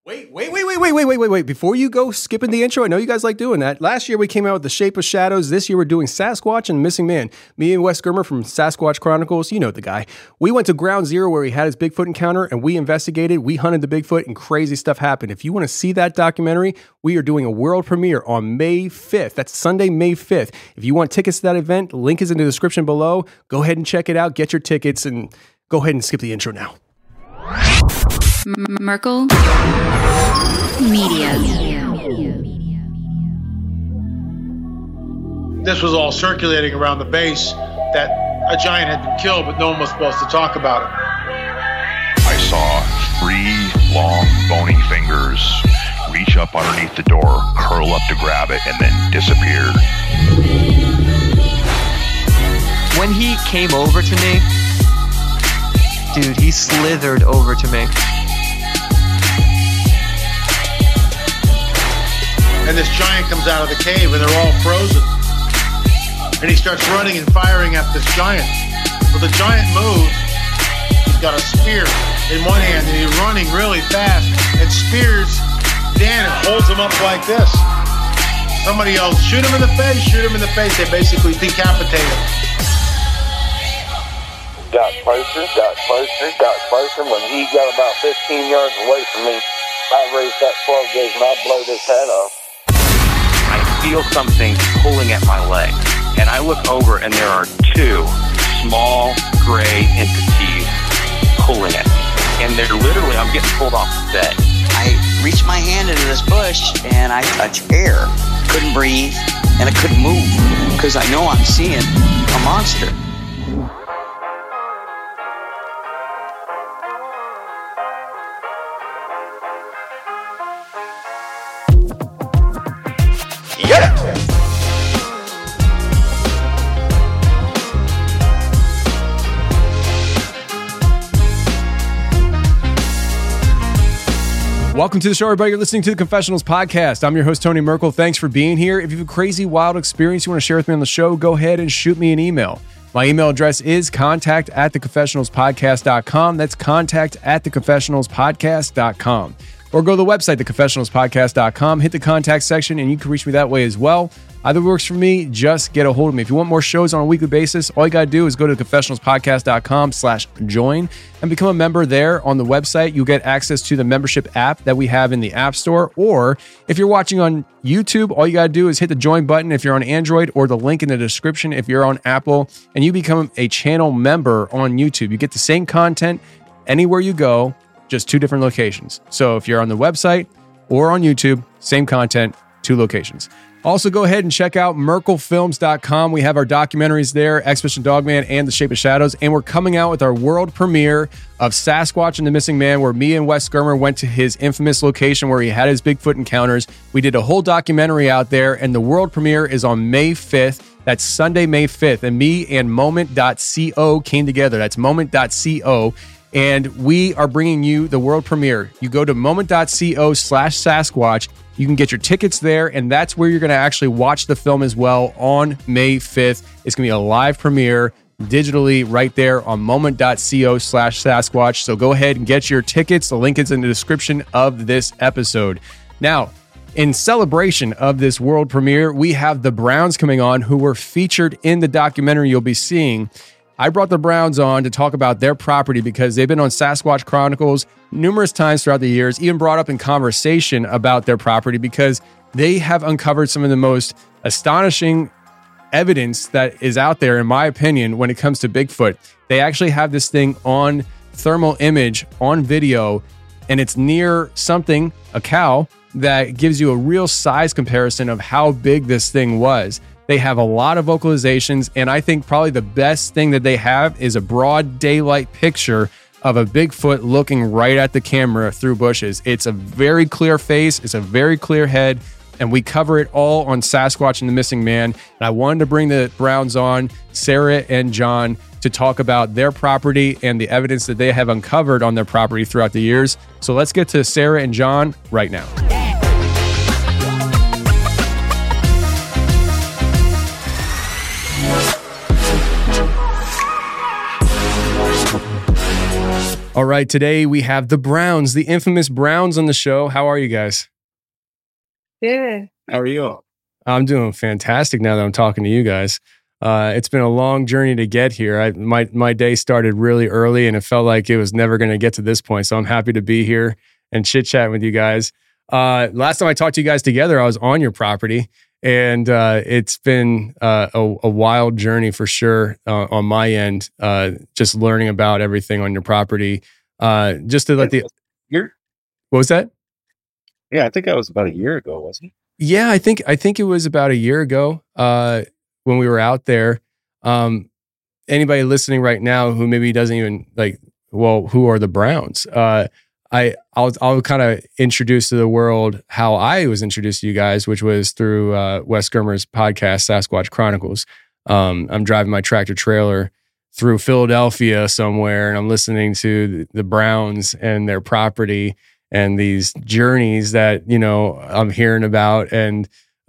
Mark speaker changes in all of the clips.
Speaker 1: Wait. Before you go skipping the intro, I know you guys like doing that. Last year we came out with The Shape of Shadows. This year we're doing Sasquatch and Missing Man. Me and Wes Germer from Sasquatch Chronicles, you know the guy. We went to Ground Zero where he had his Bigfoot encounter and we investigated, we hunted the Bigfoot and crazy stuff happened. If you want to see that documentary, we are doing a world premiere on May 5th. That's Sunday, May 5th. If you want tickets to that event, link is in the description below. Go ahead and check it out, get your tickets, and go ahead and skip the intro now.
Speaker 2: Merkel Media.
Speaker 3: This was all circulating around the base that a giant had been killed, but no one was supposed to talk about it.
Speaker 4: I saw 3 long, bony fingers reach up underneath the door, curl up to grab it, and then disappear.
Speaker 5: When he came over to me, dude, he slithered over to me.
Speaker 3: And this giant comes out of the cave and they're all frozen. And he starts running and firing at this giant. Well, the giant moves. He's got a spear in one hand and he's running really fast and spears Dan and holds him up like this. Somebody yells, shoot him in the face, shoot him in the face. They basically decapitate him.
Speaker 6: Got closer. When he got about 15 yards away from me, I raised that 12 gauge and I blowed his head off.
Speaker 7: I feel something pulling at my leg, and I look over and there are 2 small gray entities pulling at me. And they're literally, I'm getting pulled off the bed.
Speaker 8: I reached my hand into this bush and I touched air. Couldn't breathe and I couldn't move because I know I'm seeing a monster.
Speaker 1: Welcome to the show, everybody. You're listening to the Confessionals Podcast. I'm your host, Tony Merkel. Thanks for being here. If you have a crazy, wild experience you want to share with me on the show, go ahead and shoot me an email. My email address is contact@theconfessionalspodcast.com. That's contact@theconfessionalspodcast.com. Or go to the website, theconfessionalspodcast.com, hit the contact section, and you can reach me that way as well. Either works for me, just get a hold of me. If you want more shows on a weekly basis, all you got to do is go to confessionalspodcast.com/join and become a member there on the website. You'll get access to the membership app that we have in the App Store. Or if you're watching on YouTube, all you got to do is hit the join button if you're on Android, or the link in the description if you're on Apple, and you become a channel member on YouTube. You get the same content anywhere you go, just 2 different locations. So if you're on the website or on YouTube, same content, 2 locations. Also, go ahead and check out merkelfilms.com. We have our documentaries there, Expedition Dogman and The Shape of Shadows, and we're coming out with our world premiere of Sasquatch and the Missing Man, where me and Wes Germer went to his infamous location where he had his Bigfoot encounters. We did a whole documentary out there, and the world premiere is on May 5th. That's Sunday, May 5th, and me and Moment.co came together. That's Moment.co. And we are bringing you the world premiere. You go to moment.co/Sasquatch. You can get your tickets there, and that's where you're going to actually watch the film as well on May 5th. It's going to be a live premiere digitally right there on moment.co/Sasquatch. So go ahead and get your tickets. The link is in the description of this episode. Now, in celebration of this world premiere, we have the Browns coming on, who were featured in the documentary you'll be seeing. I brought the Browns on to talk about their property because they've been on Sasquatch Chronicles numerous times throughout the years, even brought up in conversation about their property because they have uncovered some of the most astonishing evidence that is out there, in my opinion, when it comes to Bigfoot. They actually have this thing on thermal image, on video, and it's near something, a cow, that gives you a real size comparison of how big this thing was. They have a lot of vocalizations, and I think probably the best thing that they have is a broad daylight picture of a Bigfoot looking right at the camera through bushes. It's a very clear face, it's a very clear head, and we cover it all on Sasquatch and the Missing Man. And I wanted to bring the Browns on, Sarah and John, to talk about their property and the evidence that they have uncovered on their property throughout the years. So let's get to Sarah and John right now. All right, today we have the Browns, the infamous Browns on the show. How are you guys?
Speaker 2: Good.
Speaker 9: How are you?
Speaker 1: I'm doing fantastic now that I'm talking to you guys. It's been a long journey to get here. My day started really early and it felt like it was never going to get to this point. So I'm happy to be here and chit-chat with you guys. Last time I talked to you guys together, I was on your property. And it's been a wild journey for sure on my end, just learning about everything on your property. Just to let
Speaker 9: What
Speaker 1: was that?
Speaker 9: Yeah, I think that was about a year ago, wasn't it?
Speaker 1: Yeah, I think it was about a year ago when we were out there. Anybody listening right now who maybe doesn't even who are the Browns? I'll kind of introduce to the world how I was introduced to you guys, which was through Wes Germer's podcast, Sasquatch Chronicles. I'm driving my tractor trailer through Philadelphia somewhere, and I'm listening to the Browns and their property and these journeys that I'm hearing about. And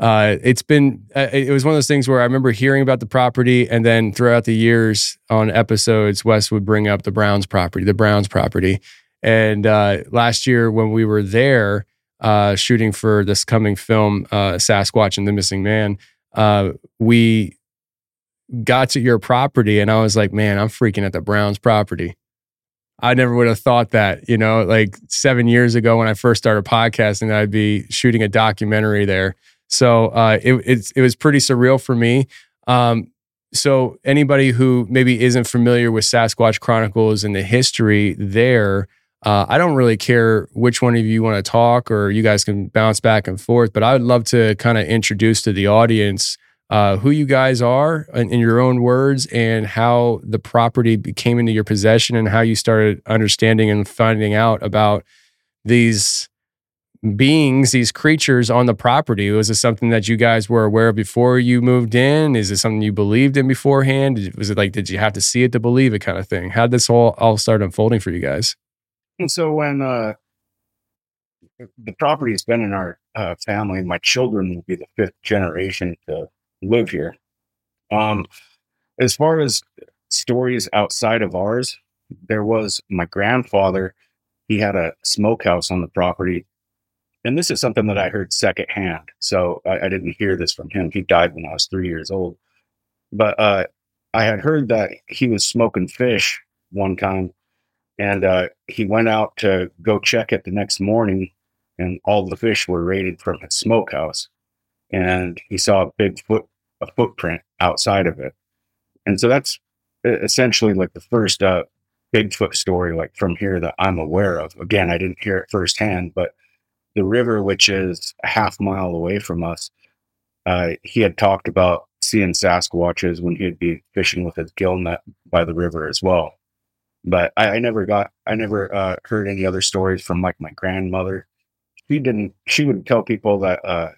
Speaker 1: it was one of those things where I remember hearing about the property, and then throughout the years on episodes, Wes would bring up the Browns property. And last year when we were there shooting for this coming film, Sasquatch and the Missing Man, we got to your property and I was like, man, I'm freaking at the Browns property. I never would have thought that, 7 years ago when I first started podcasting, that I'd be shooting a documentary there. So it was pretty surreal for me. So anybody who maybe isn't familiar with Sasquatch Chronicles and the history there, I don't really care which one of you want to talk, or you guys can bounce back and forth, but I would love to kind of introduce to the audience who you guys are in your own words, and how the property came into your possession and how you started understanding and finding out about these beings, these creatures on the property. Was it something that you guys were aware of before you moved in? Is it something you believed in beforehand? Was it did you have to see it to believe it kind of thing? How did this all start unfolding for you guys?
Speaker 9: And so when the property has been in our family, my children will be the 5th generation to live here. As far as stories outside of ours, there was my grandfather. He had a smokehouse on the property. And this is something that I heard secondhand. So I didn't hear this from him. He died when I was 3 years old. But I had heard that he was smoking fish one time. And he went out to go check it the next morning, and all the fish were raided from his smokehouse. And he saw a footprint outside of it. And so that's essentially like the first Bigfoot story, from here, that I'm aware of. Again, I didn't hear it firsthand, but the river, which is a half mile away from us, he had talked about seeing Sasquatches when he'd be fishing with his gill net by the river as well. But I never heard any other stories from my grandmother. She would tell people that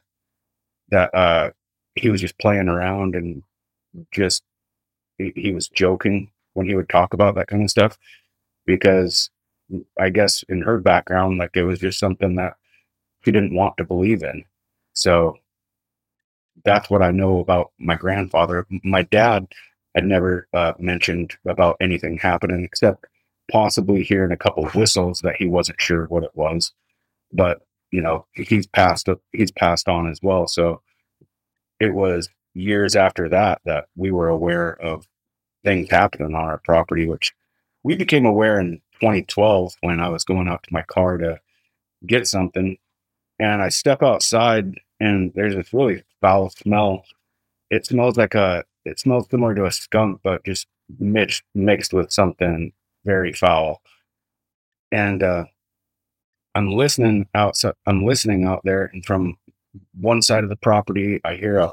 Speaker 9: he was just playing around and just he was joking when he would talk about that kind of stuff, because I guess in her background, it was just something that she didn't want to believe in. So that's what I know about my grandfather. My dad had never mentioned about anything happening, except possibly hearing a couple of whistles that he wasn't sure what it was. But he's passed on as well. So it was years after that we were aware of things happening on our property, which we became aware in 2012 when I was going out to my car to get something, and I step outside and there's this really foul smell. It smells similar to a skunk, but just mixed with something very foul. And I'm listening out there, and from one side of the property, I hear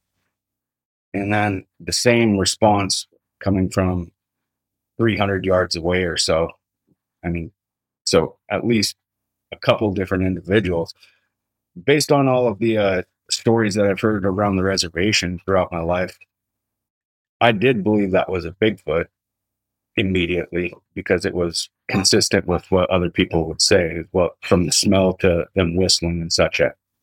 Speaker 9: and then the same response coming from 300 yards away or so. I mean, so at least a couple different individuals. Based on all of the stories that I've heard around the reservation throughout my life, I did believe that was a Bigfoot immediately, because it was consistent with what other people would say, from the smell to them whistling and such.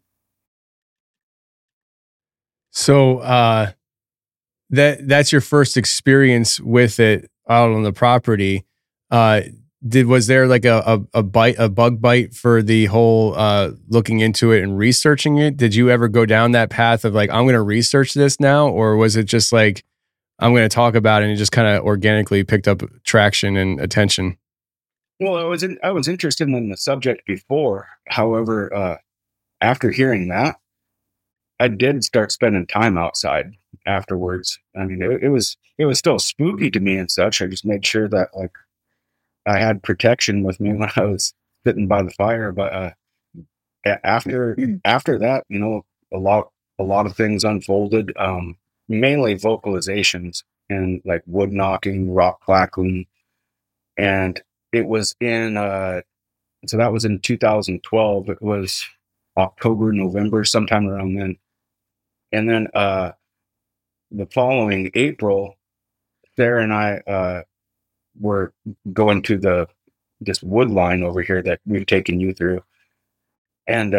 Speaker 1: So that's your first experience with it out on the property. was there like a bug bite for the whole looking into it and researching it? Did you ever go down that path of like, I'm going to research this now? Or was it just like, I'm going to talk about it and it just kind of organically picked up traction and attention?
Speaker 9: Well, I was interested in the subject before. However, after hearing that, I did start spending time outside afterwards. I mean, it was still spooky to me and such. I just made sure that like I had protection with me when I was sitting by the fire. But after that, you know, a lot of things unfolded. Mainly vocalizations and like wood knocking, rock clacking, and it was in. So that was in 2012. It was October, November, sometime around then. And then the following April, Sarah and I were going to this wood line over here that we've taken you through. And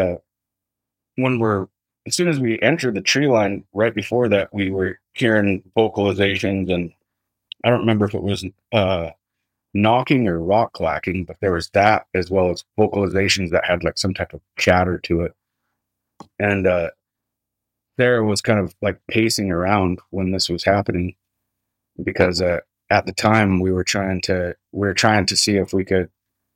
Speaker 9: as soon as we entered the tree line, right before that, we were hearing vocalizations, and I don't remember if it was knocking or rock clacking, but there was that as well as vocalizations that had like some type of chatter to it. And Sarah was kind of like pacing around when this was happening because at the time we were trying to see if we could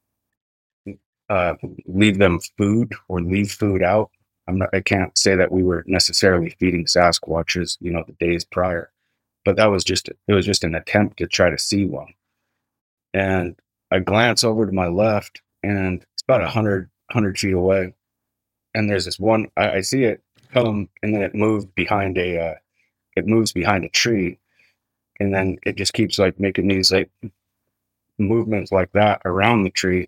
Speaker 9: leave them food or leave food out. I can't say that we were necessarily feeding Sasquatches, you know, the days prior, but it was just an attempt to try to see one. And I glance over to my left, and it's about 100 feet away, and there's this one. I see it come, and then it moves behind a tree, and then it just keeps like making these like movements like that around the tree.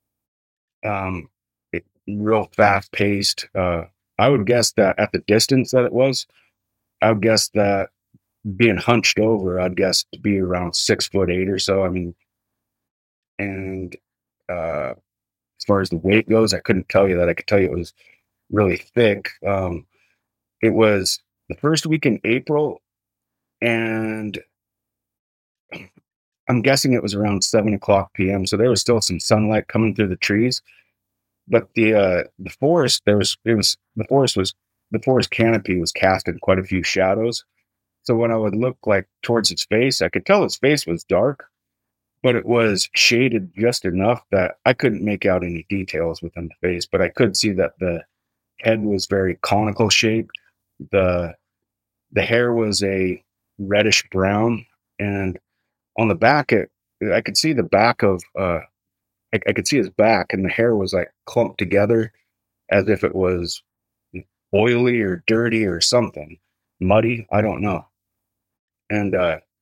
Speaker 9: Real fast paced. I would guess that at the distance that it was, I would guess that being hunched over, I'd guess to be around 6'8" or so. I mean, and as far as the weight goes, I couldn't tell you that. I could tell you it was really thick. It was the first week in April, and I'm guessing it was around 7:00 p.m. So there was still some sunlight coming through the trees. But the forest, the forest canopy was casting quite a few shadows. So when I would look like towards its face, I could tell its face was dark, but it was shaded just enough that I couldn't make out any details within the face. But I could see that the head was very conical shaped. The hair was a reddish brown, and on the back, I could see the back of. I could see his back, and the hair was like clumped together as if it was oily or dirty or something. Muddy, I don't know. And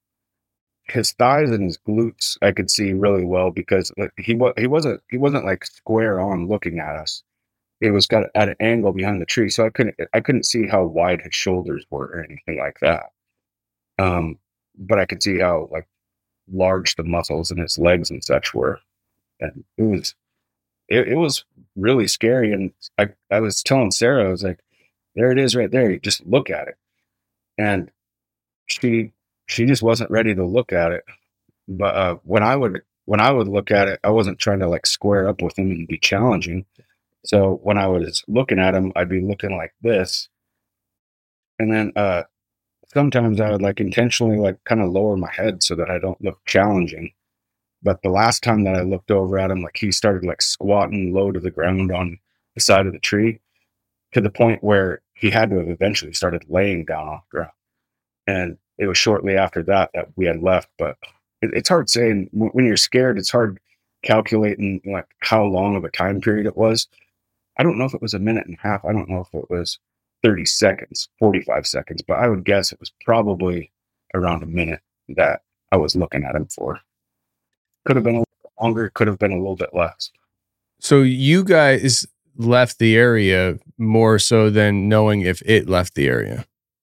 Speaker 9: his thighs and his glutes I could see really well because he wasn't like square on looking at us. It was got at an angle behind the tree, so I couldn't see how wide his shoulders were or anything like that. But I could see how like large the muscles in his legs and such were. And it was really scary. And I was telling Sarah, I was like, there it is right there. You just look at it. And she just wasn't ready to look at it. But when I would look at it, I wasn't trying to like square up with him and be challenging. So when I was looking at him, I'd be looking like this. And then sometimes I would like intentionally like kind of lower my head so that I don't look challenging. But the last time that I looked over at him, like he started like squatting low to the ground on the side of the tree to the point where he had to have eventually started laying down on the ground. And it was shortly after that we had left. But it's hard saying when you're scared, it's hard calculating like how long of a time period it was. I don't know if it was a minute and a half. I don't know if it was 30 seconds, 45 seconds, but I would guess it was probably around a minute that I was looking at him for. Could have been a little longer, could have been a little bit less.
Speaker 1: So you guys left the area more so than knowing if it left the area?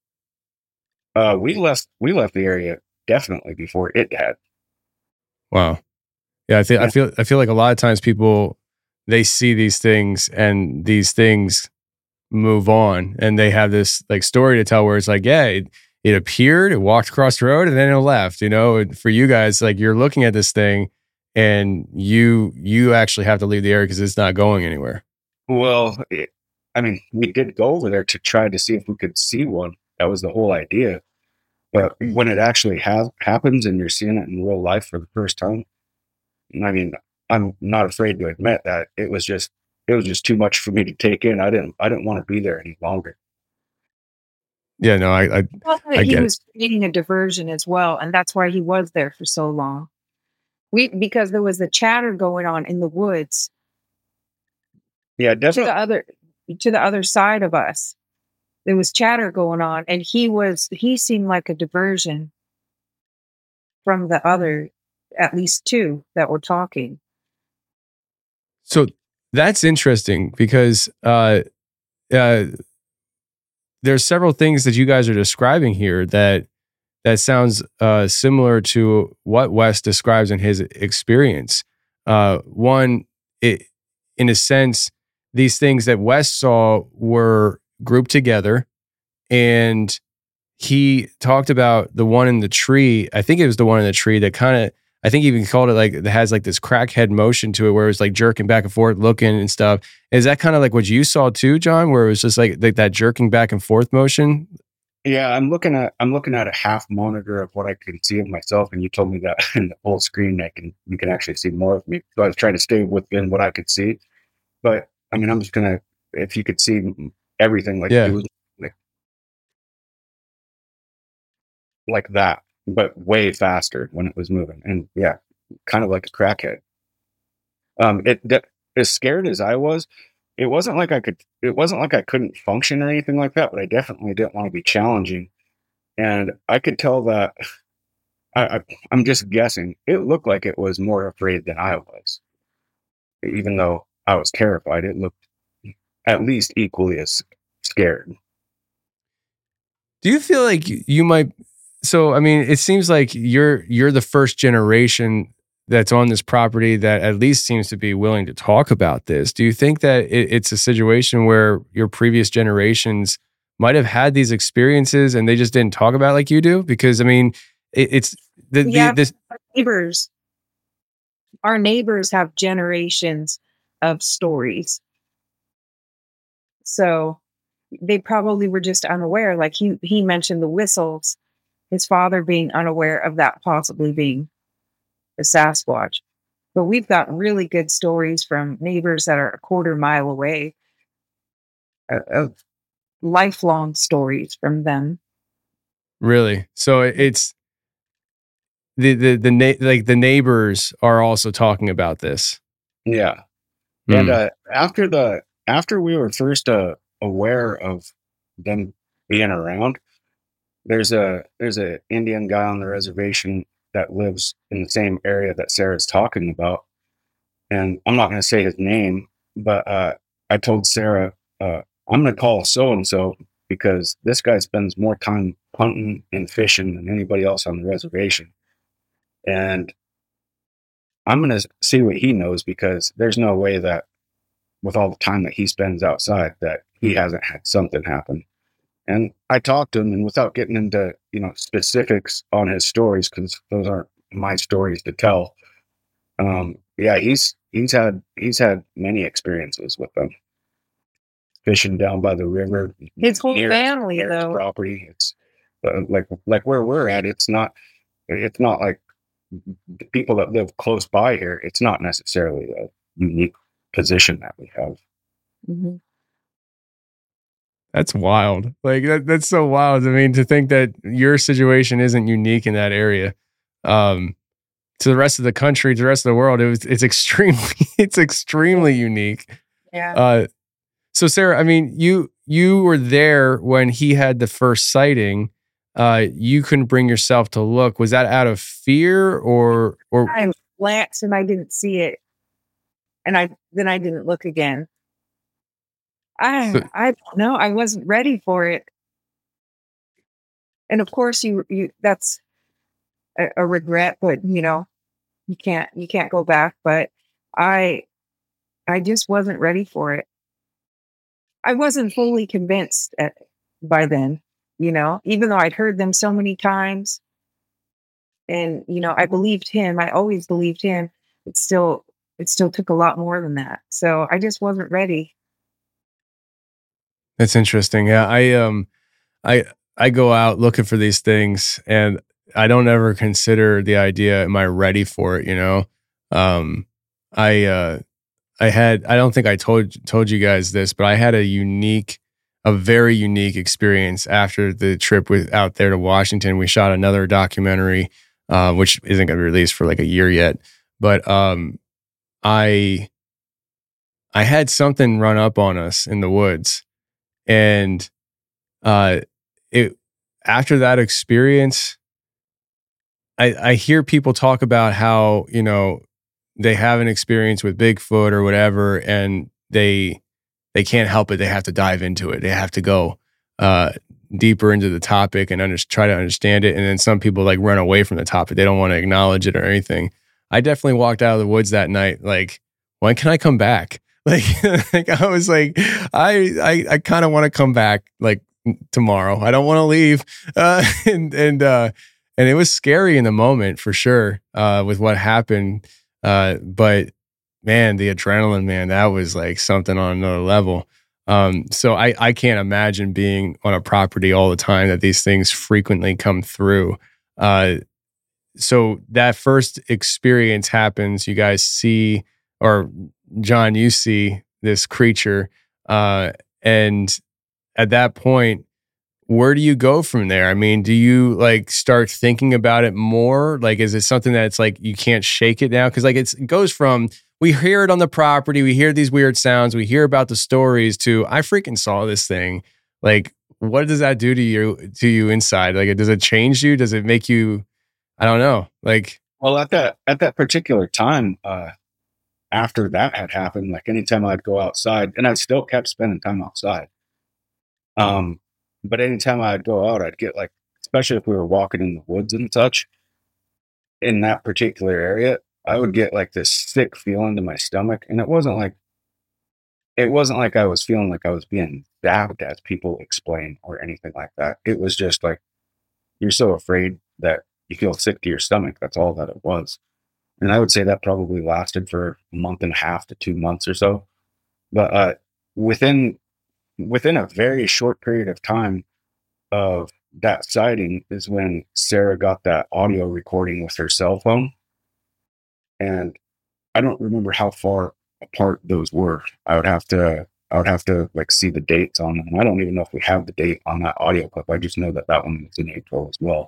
Speaker 9: We left the area definitely before it had.
Speaker 1: Wow. Yeah, I feel like a lot of times people, they see these things and these things move on and they have this like story to tell where it's like, yeah, it appeared, it walked across the road and then it left, you know. And for you guys, like you're looking at this thing and you actually have to leave the area because it's not going anywhere.
Speaker 9: Well, I mean, we did go over there to try to see if we could see one. That was the whole idea. But when it actually happens and you're seeing it in real life for the first time, I mean, I'm not afraid to admit that it was just too much for me to take in. I didn't want to be there any longer.
Speaker 1: Yeah, no, I
Speaker 2: He
Speaker 1: get
Speaker 2: was creating a diversion as well, and that's why he was there for so long. Because there was a chatter going on in the woods
Speaker 9: Yeah,
Speaker 2: to
Speaker 9: definitely.
Speaker 2: the other side of us. There was chatter going on, and he seemed like a diversion from the other, at least two that were talking.
Speaker 1: So that's interesting because there's several things that you guys are describing here that sounds similar to what Wes describes in his experience. One, in a sense, these things that Wes saw were grouped together, and he talked about the one in the tree. I think it was the one in the tree that kind of, I think he even called it like, it has like this crackhead motion to it where it was like jerking back and forth, looking and stuff. Is that kind of like what you saw too, John, where it was just like that jerking back and forth motion?
Speaker 9: Yeah, I'm looking at a half monitor of what I can see of myself, and you told me that in the full screen you can actually see more of me. So I was trying to stay within what I could see. But I mean, I'm just gonna, if you could see everything, like
Speaker 1: Yeah.
Speaker 9: it was like that, but way faster when it was moving, and yeah, kind of like a crackhead. As scared as I was, it wasn't like I couldn't function or anything like that, but I definitely didn't want to be challenging. And I could tell that I'm just guessing. It looked like it was more afraid than I was. Even though I was terrified, it looked at least equally as scared.
Speaker 1: Do you feel like you might? So, I mean, it seems like you're the first generation that's on this property that at least seems to be willing to talk about this. Do you think that it's a situation where your previous generations might have had these experiences and they just didn't talk about it like you do? Because I mean, it's this.
Speaker 2: Our neighbors have generations of stories, so they probably were just unaware. Like he mentioned the whistles, his father being unaware of that possibly being a Sasquatch. But we've got really good stories from neighbors that are a quarter mile away, of lifelong stories from them.
Speaker 1: Really? So it's the the neighbors are also talking about this.
Speaker 9: Yeah. And after we were first aware of them being around, there's a Indian guy on the reservation that lives in the same area that Sarah's talking about, and I'm not going to say his name, but I told Sarah I'm going to call so and so because this guy spends more time hunting and fishing than anybody else on the reservation, and I'm going to see what he knows because there's no way that with all the time that he spends outside that he hasn't had something happen. And I talked to him, and without getting into, specifics on his stories, because those aren't my stories to tell. Yeah, he's had many experiences with them. Fishing down by the river.
Speaker 2: His whole family, though.
Speaker 9: Property. It's like where we're at. It's not like the people that live close by here. It's not necessarily a unique position that we have.
Speaker 2: Mm-hmm.
Speaker 1: That's wild. Like that's so wild. I mean, to think that your situation isn't unique in that area. To the rest of the country, to the rest of the world, it's extremely unique.
Speaker 2: Yeah.
Speaker 1: So Sarah, I mean, you were there when he had the first sighting. You couldn't bring yourself to look. Was that out of fear or
Speaker 2: I glanced and I didn't see it, and I didn't look again. I don't know. I wasn't ready for it, and of course, you that's a regret, but you can't go back. But I just wasn't ready for it. I wasn't fully convinced by then, even though I'd heard them so many times. And, I believed him. I always believed him. it still took a lot more than that. So I just wasn't ready.
Speaker 1: That's interesting. Yeah, I go out looking for these things, and I don't ever consider the idea, am I ready for it, you know? I don't think I told you guys this, but I had a very unique experience after the trip out there to Washington. We shot another documentary, which isn't going to be released for like a year yet, but I had something run up on us in the woods, and it after that experience, I hear people talk about how, you know, they have an experience with Bigfoot or whatever, and they can't help it. They have to dive into it. They have to go deeper into the topic and try to understand it. And then some people like run away from the topic. They don't want to acknowledge it or anything. I definitely walked out of the woods that night like, when can I come back? Like, like I was like, I kind of want to come back like tomorrow. I don't want to leave. And it was scary in the moment for sure with what happened. But man, the adrenaline, man, that was like something on another level. So I can't imagine being on a property all the time that these things frequently come through. So that first experience happens, you guys see, or John, you see this creature, and at that point, where do you go from there? I mean, do you like start thinking about it more? Like, is it something that's like you can't shake it now? Because like it goes from we hear it on the property, we hear these weird sounds, we hear about the stories, to I freaking saw this thing. Like, what does that do to you inside? Like, does it change you? Does it make you? I don't know. Like,
Speaker 9: well, at that particular time, after that had happened, like anytime I'd go outside, and I still kept spending time outside. But anytime I'd go out, I'd get like, especially if we were walking in the woods and such, in that particular area, I would get like this sick feeling to my stomach. And it wasn't like I was feeling like I was being stabbed, as people explain, or anything like that. It was just like, you're so afraid that you feel sick to your stomach. That's all that it was. And I would say that probably lasted for a month and a half to 2 months or so. But within a very short period of time of that sighting is when Sarah got that audio recording with her cell phone. And I don't remember how far apart those were. I would have to like see the dates on them. I don't even know if we have the date on that audio clip. I just know that one was in April as well.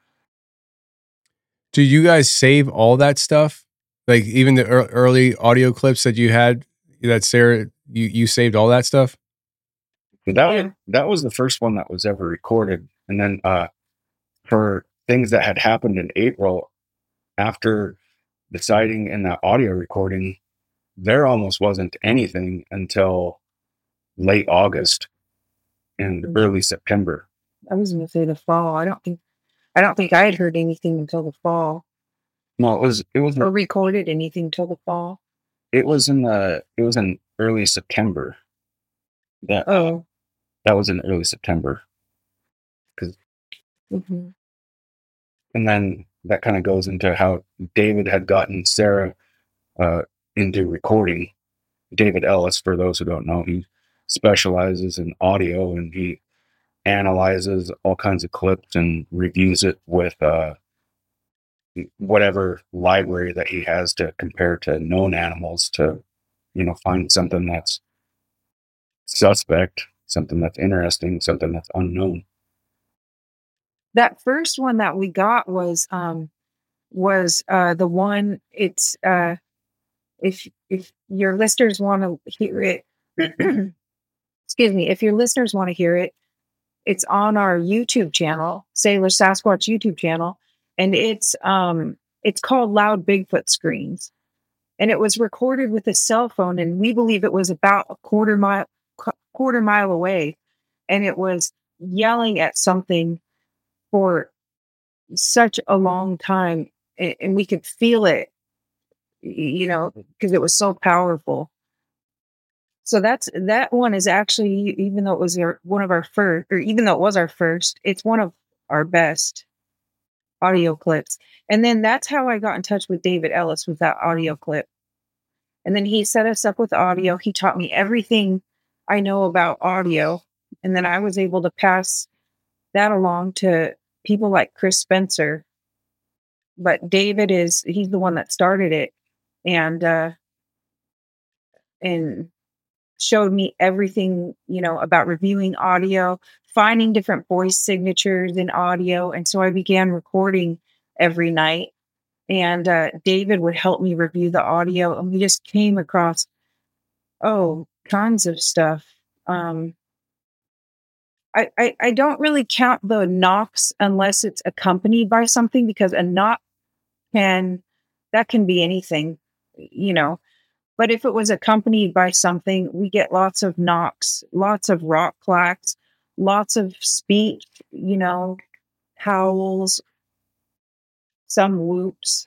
Speaker 1: Do you guys save all that stuff? Like even the early audio clips that you had, that Sarah, you saved all that stuff?
Speaker 9: That was the first one that was ever recorded. And then for things that had happened in April after the sighting and that audio recording, there almost wasn't anything until late August and early September.
Speaker 2: I was going to say the fall. I don't think I had heard anything until the fall.
Speaker 9: No, it was
Speaker 2: or recorded anything till the fall.
Speaker 9: It was in early September. That was in early September. And then that kind of goes into how David had gotten Sarah into recording. David Ellis, for those who don't know, he specializes in audio, and he analyzes all kinds of clips and reviews it with whatever library that he has to compare to known animals to, find something that's suspect, something that's interesting, something that's unknown.
Speaker 2: That first one that we got was the one. It's if your listeners want to hear it, excuse me, if your listeners want to hear it, it's on our YouTube channel, Sailor Sasquatch YouTube channel, and it's called Loud Bigfoot Screams, and it was recorded with a cell phone, and we believe it was about a quarter mile away, and it was yelling at something for such a long time, and we could feel it, because it was so powerful. So that one is actually, even though it was one of our first, or even though it was our first, it's one of our best. audio clips. And then that's how I got in touch with David Ellis, with that audio clip. And then he set us up with audio. He taught me everything I know about audio. And then I was able to pass that along to people like Chris Spencer. But David he's the one that started it and showed me everything, about reviewing audio, finding different voice signatures in audio. And so I began recording every night. And David would help me review the audio. And we just came across, tons of stuff. I don't really count the knocks unless it's accompanied by something, because a knock can be anything, But if it was accompanied by something, we get lots of knocks, lots of rock clacks, lots of speech, howls, some whoops.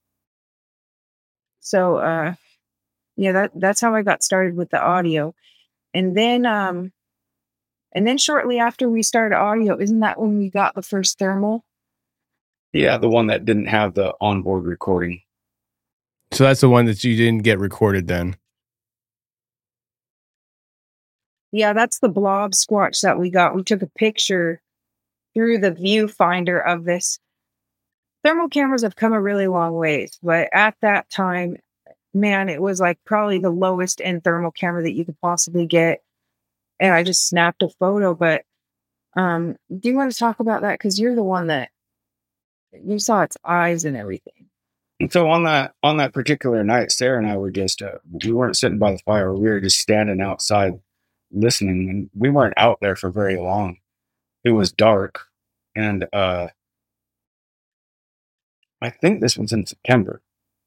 Speaker 2: So, that's how I got started with the audio. And then shortly after we started audio, isn't that when we got the first thermal?
Speaker 9: Yeah, the one that didn't have the onboard recording.
Speaker 1: So that's the one that you didn't get recorded then.
Speaker 2: Yeah, that's the blob squatch that we got. We took a picture through the viewfinder of this. Thermal cameras have come a really long ways, but at that time, man, it was like probably the lowest end thermal camera that you could possibly get. And I just snapped a photo. But do you want to talk about that? Because you're the one that you saw its eyes and everything.
Speaker 9: So on that particular night, Sarah and I were just we weren't sitting by the fire. We were just standing outside listening, and we weren't out there for very long. It was dark, and I think this was in September.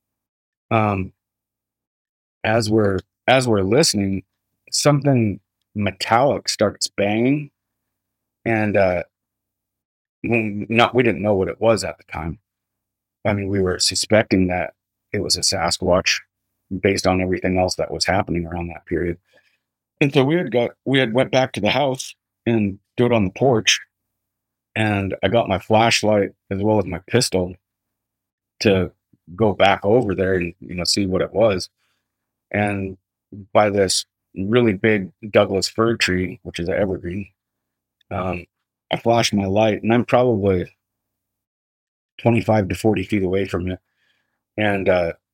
Speaker 9: As we're listening, something metallic starts banging, and we didn't know what it was at the time. I mean, we were suspecting that it was a Sasquatch based on everything else that was happening around that period. And so we had went back to the house and stood on the porch, and I got my flashlight as well as my pistol to go back over there and see what it was. And by this really big Douglas fir tree, which is an evergreen, I flashed my light, and I'm probably 25 to 40 feet away from it. And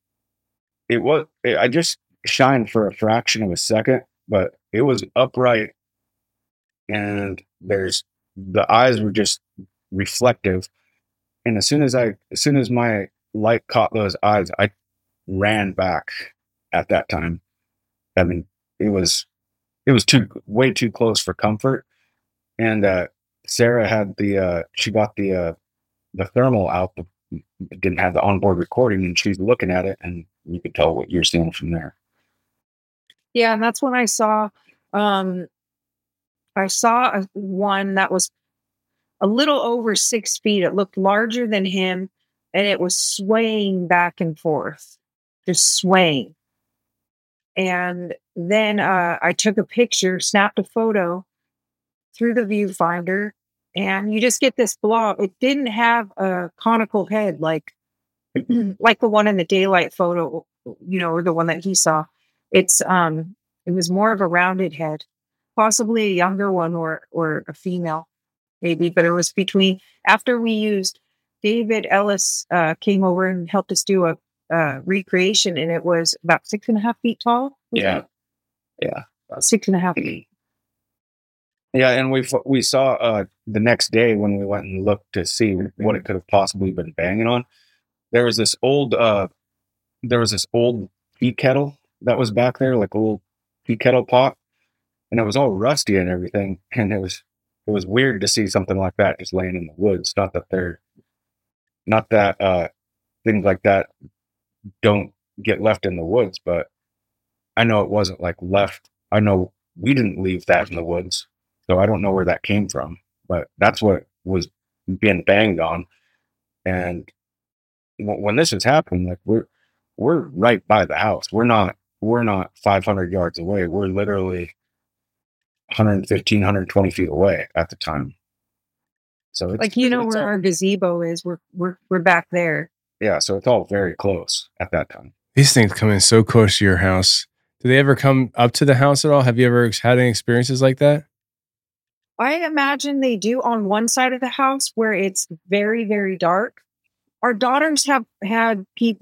Speaker 9: I just shined for a fraction of a second, but it was upright, and the eyes were just reflective. And as soon as my light caught those eyes, I ran back at that time. I mean, it was way too close for comfort. And Sarah had she got the thermal out, but it didn't have the onboard recording, and she's looking at it, and you could tell what you're seeing from there.
Speaker 2: Yeah, and that's when I saw one that was a little over 6 feet. It looked larger than him, and it was swaying back and forth, just swaying. And then I took a picture, snapped a photo through the viewfinder, and you just get this blob. It didn't have a conical head like like the one in the daylight photo, or the one that he saw. It was more of a rounded head, possibly a younger one or a female, maybe. But it was after we used David Ellis came over and helped us do a recreation, and it was about 6.5 feet tall.
Speaker 9: Yeah.
Speaker 2: About 6.5 feet.
Speaker 9: Yeah, and we saw the next day when we went and looked to see what it could have possibly been banging on. There was this old tea kettle that was back there, like a little tea kettle pot, and it was all rusty and everything. And it was weird to see something like that just laying in the woods. Not that things like that don't get left in the woods, but I know it wasn't like left. I know we didn't leave that in the woods, so I don't know where that came from. But that's what was being banged on. And when this is happening, like we're right by the house. We're not 500 yards away. We're literally 115, 120 feet away at the time. So it's
Speaker 2: Like, you know
Speaker 9: it's
Speaker 2: where
Speaker 9: all-
Speaker 2: our gazebo is. We're back there.
Speaker 9: yeah, so it's all very close at that time.
Speaker 1: These things come in so close to your house. Do they ever come up to the house at all? Have you ever had any experiences like that?
Speaker 2: I imagine they do on one side of the house where it's very, very dark. Our daughters have had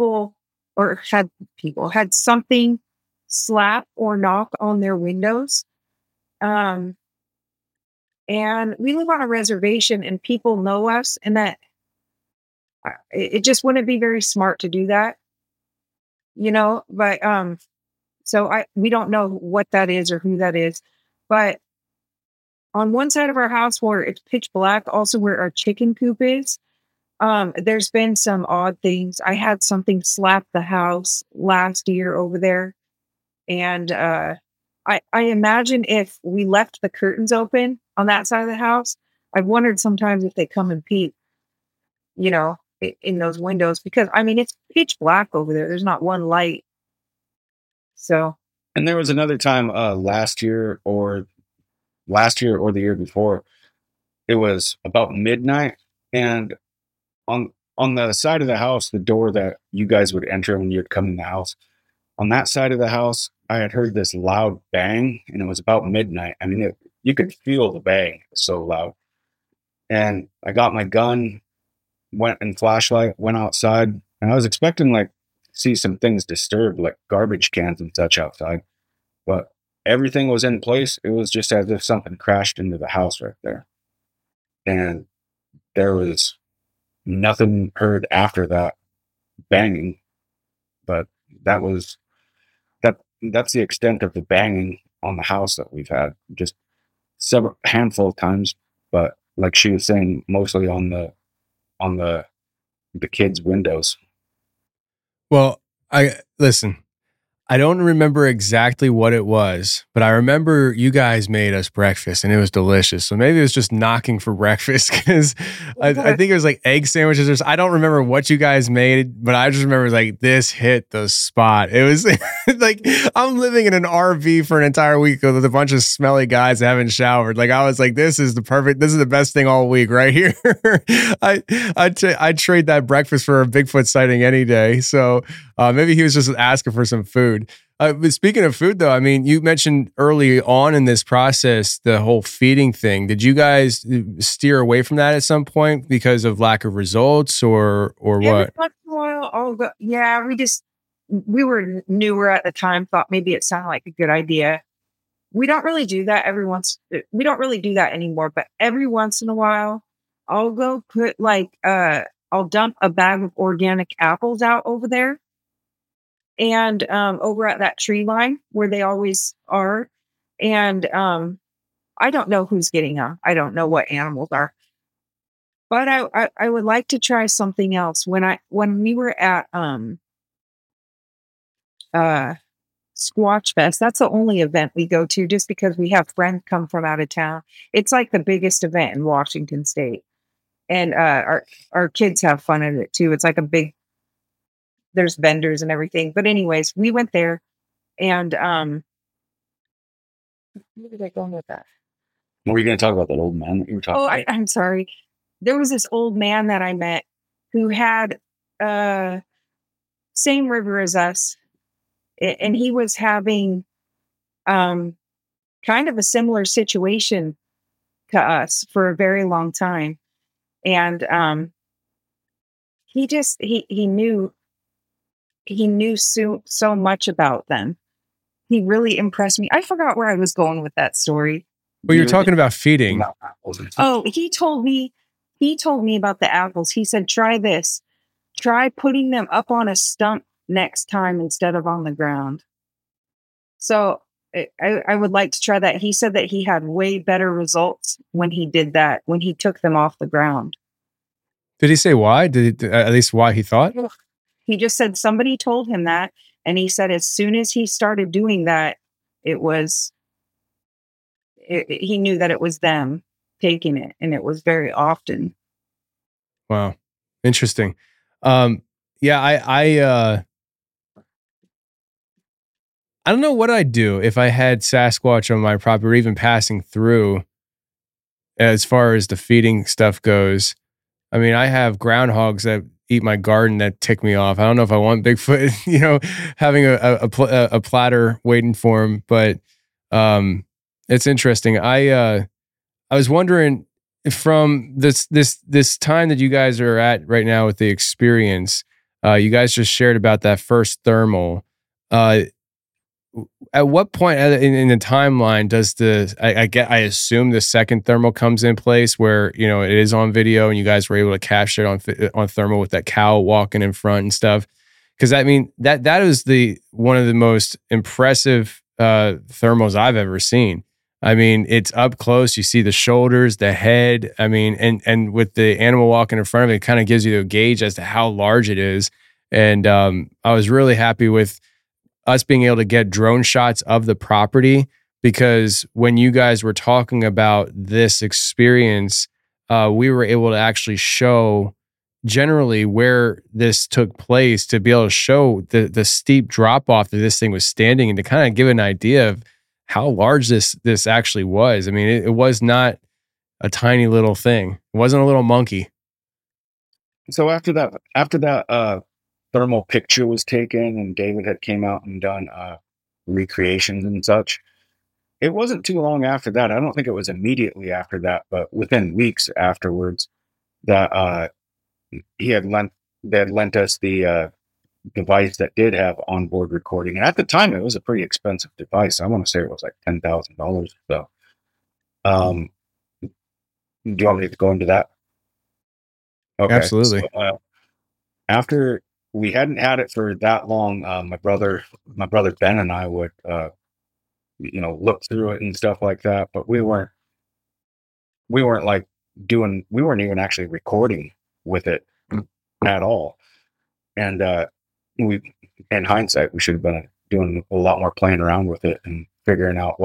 Speaker 2: had something slap or knock on their windows. And we live on a reservation and people know us, and that it just wouldn't be very smart to do that, but so we don't know what that is or who that is. But on one side of our house where it's pitch black, also where our chicken coop is, there's been some odd things. I had something slap the house last year over there. And I imagine if we left the curtains open on that side of the house, I've wondered sometimes if they come and peek, in those windows, because I mean, it's pitch black over there. There's not one light. So,
Speaker 9: And there was another time last year or the year before, it was about midnight, and on the side of the house, the door that you guys would enter when you'd come in the house, on that side of the house, I had heard this loud bang, and it was about midnight. I mean, you could feel the bang. It was so loud. And I got my gun, went and flashlight, went outside, and I was expecting like see some things disturbed, like garbage cans and such outside. But everything was in place. It was just as if something crashed into the house right there. And there was nothing heard after that banging. But that's the extent of the banging on the house that we've had. Just several handful of times, but like she was saying, mostly on the kids' windows.
Speaker 1: Well, listen, I don't remember exactly what it was, but I remember you guys made us breakfast and it was delicious. So maybe it was just knocking for breakfast because I think it was like egg sandwiches. I don't remember what you guys made, but I just remember like this hit the spot. It was like I'm living in an RV for an entire week with a bunch of smelly guys that haven't showered. Like I was like, this is the best thing all week right here. I'd trade that breakfast for a Bigfoot sighting any day. So maybe he was just asking for some food. But speaking of food, though, I mean, you mentioned early on in this process the whole feeding thing. Did you guys steer away from that at some point because of lack of results, or what?
Speaker 2: Every once in a while, we were newer at the time. Thought maybe it sounded like a good idea. We don't really do that we don't really do that anymore. But every once in a while, I'll go put I'll dump a bag of organic apples out over there. And over at that tree line where they always are. And I don't know who's getting them. I don't know what animals are. But I would like to try something else. When we were at Squatch Fest, that's the only event we go to just because we have friends come from out of town. It's like the biggest event in Washington State. And our kids have fun at it too. It's like there's vendors and everything. But anyways, we went there and where did I go with that?
Speaker 9: Were you going to talk about that old man that you were talking about?
Speaker 2: I'm sorry. There was this old man that I met who had same river as us. And he was having kind of a similar situation to us for a very long time. And he knew so much about them. He really impressed me. I forgot where I was going with that story.
Speaker 1: Well, you're talking about feeding.
Speaker 2: Oh, he told me about the apples. He said, try this. Try putting them up on a stump next time instead of on the ground. So I would like to try that. He said that he had way better results when he did that, when he took them off the ground.
Speaker 1: Did he say why? Did he, at least why he thought?
Speaker 2: He just said somebody told him that. And he said as soon as he started doing that, he knew that it was them taking it. And it was very often.
Speaker 1: Wow. Interesting. Yeah, I don't know what I'd do if I had Sasquatch on my property or even passing through. as far as the feeding stuff goes. I mean, I have groundhogs that eat my garden that tick me off. I don't know if I want Bigfoot, having a platter waiting for him, but it's interesting. I was wondering, from this time that you guys are at right now with the experience, you guys just shared about that first thermal. At what point in the timeline does I assume the second thermal comes in place where it is on video and you guys were able to capture it on thermal with that cow walking in front and stuff? Because I mean that is one of the most impressive thermals I've ever seen. I mean, it's up close. You see the shoulders, the head. I mean, and with the animal walking in front of it, it kind of gives you a gauge as to how large it is. And I was really happy with us being able to get drone shots of the property, because when you guys were talking about this experience, we were able to actually show generally where this took place, to be able to show the steep drop off that this thing was standing, and to kind of give an idea of how large this actually was. I mean, it was not a tiny little thing. It wasn't a little monkey.
Speaker 9: So after that thermal picture was taken and David had came out and done recreations and such, it wasn't too long after that. I don't think it was immediately after that, but within weeks afterwards, that they had lent us the device that did have onboard recording. And at the time, it was a pretty expensive device. I want to say it was like $10,000. So, do you want me to go into that? Okay.
Speaker 1: Absolutely.
Speaker 9: So, after we hadn't had it for that long, my brother Ben and I would, look through it and stuff like that. But we weren't even actually recording with it at all. And in hindsight, we should have been doing a lot more playing around with it and figuring out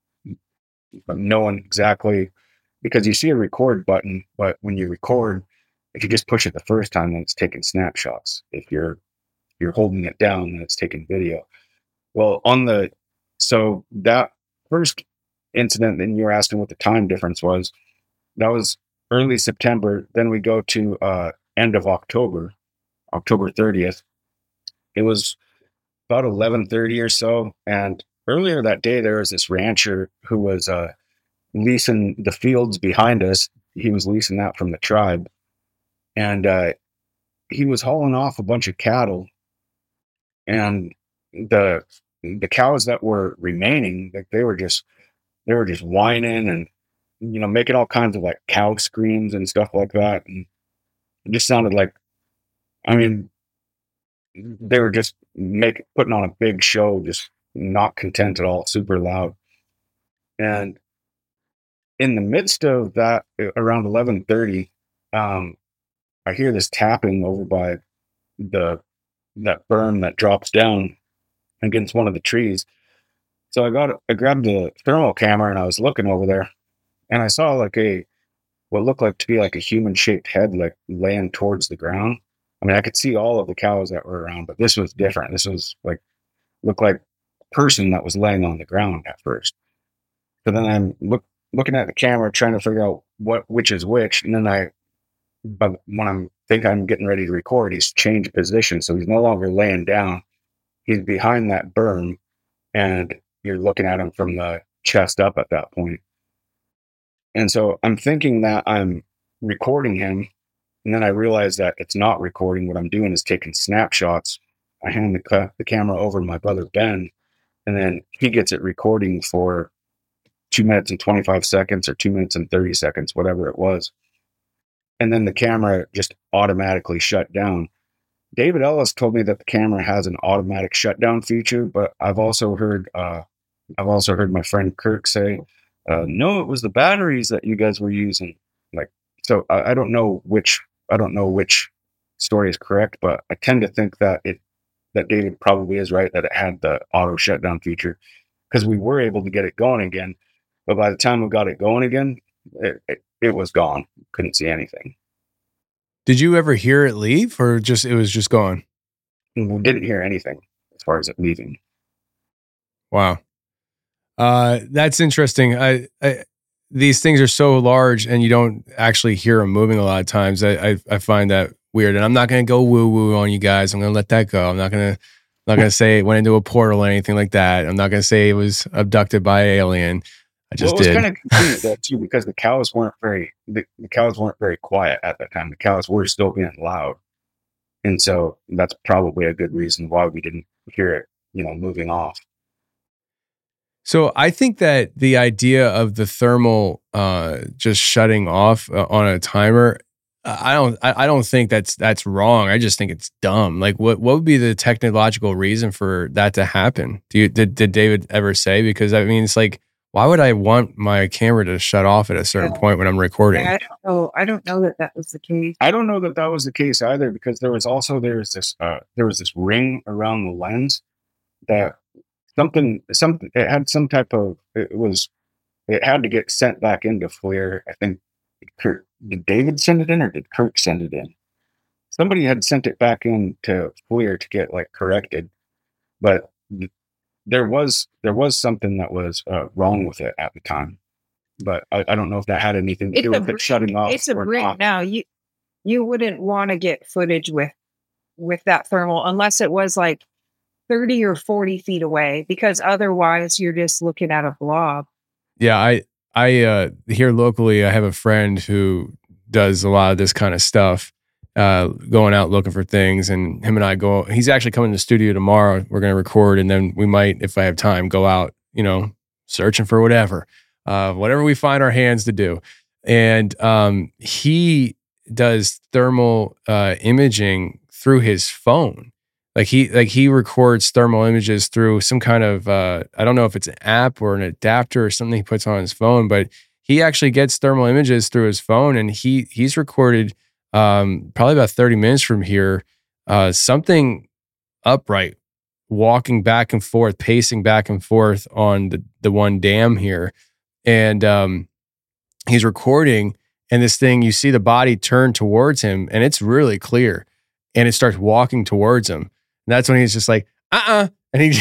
Speaker 9: knowing exactly, because you see a record button, but when you record, if you just push it the first time, then it's taking snapshots. If you're holding it down, then it's taking video. Well, so that first incident, then you were asking what the time difference was. That was early September. Then we go to end of October 30th. It was about 11:30 or so. And earlier that day, there was this rancher who was leasing the fields behind us. He was leasing that from the tribe. And he was hauling off a bunch of cattle. And the cows that were remaining, like they were just whining and making all kinds of like cow screams and stuff like that. And it just sounded like, I mean, they were just putting on a big show, just not content at all, super loud. And in the midst of that, around 11:30, I hear this tapping over by that berm that drops down against one of the trees. So I grabbed the thermal camera and I was looking over there, and I saw like what looked like to be like a human shaped head, like laying towards the ground. I mean, I could see all of the cows that were around, but this was different. This was looked like a person that was laying on the ground at first. So then I'm looking at the camera, trying to figure out which is which. And then but when I'm getting ready to record, he's changed position. So he's no longer laying down. He's behind that berm, and you're looking at him from the chest up at that point. And so I'm thinking that I'm recording him. And then I realize that it's not recording. What I'm doing is taking snapshots. I hand the camera over to my brother Ben, and then he gets it recording for 2 minutes and 25 seconds or 2 minutes and 30 seconds, whatever it was. And then the camera just automatically shut down. David Ellis told me that the camera has an automatic shutdown feature, but I've also heard my friend Kirk say, no, it was the batteries that you guys were using. So I don't know which story is correct, but I tend to think that David probably is right, that it had the auto shutdown feature, because we were able to get it going again. But by the time we got it going again, it was gone. Couldn't see anything.
Speaker 1: Did you ever hear it leave, or it was just gone?
Speaker 9: We didn't hear anything as far as it leaving.
Speaker 1: Wow. That's interesting. these things are so large and you don't actually hear them moving a lot of times. I find that weird, and I'm not going to go woo woo on you guys. I'm going to let that go. I'm not going to say it went into a portal or anything like that. I'm not going to say it was abducted by an alien. I just did.
Speaker 9: It was kind of confusing that too, because the cows weren't very quiet at that time. The cows were still being loud, and so that's probably a good reason why we didn't hear it, moving off.
Speaker 1: So I think that the idea of the thermal just shutting off on a timer, I don't think that's wrong. I just think it's dumb. Like, what would be the technological reason for that to happen? Did David ever say? Because I mean, it's like, why would I want my camera to shut off at a certain point when I'm recording?
Speaker 2: I don't know that was the case.
Speaker 9: I don't know that was the case either, because there was this ring around the lens that it had some type of, it had to get sent back into FLIR. I think did David send it in, or did Kirk send it in? Somebody had sent it back into FLIR to get corrected, but there was something that was wrong with it at the time. But I don't know if that had anything to do with it shutting off.
Speaker 2: It's a ring now. You wouldn't want to get footage with that thermal unless it was 30 or 40 feet away, because otherwise you're just looking at a blob. Yeah,
Speaker 1: I here locally, I have a friend who does a lot of this kind of stuff, going out looking for things, and him and I go. He's actually coming to the studio tomorrow. We're going to record, and then we might, if I have time, go out, searching for whatever we find our hands to do. And he does thermal imaging through his phone. He records thermal images through some kind of I don't know if it's an app or an adapter or something he puts on his phone, but he actually gets thermal images through his phone, and he's recorded probably about 30 minutes from here, something upright, walking back and forth, pacing back and forth on the one dam here, and he's recording, and this thing, you see the body turn towards him, and it's really clear, and it starts walking towards him. And that's when he's just like, and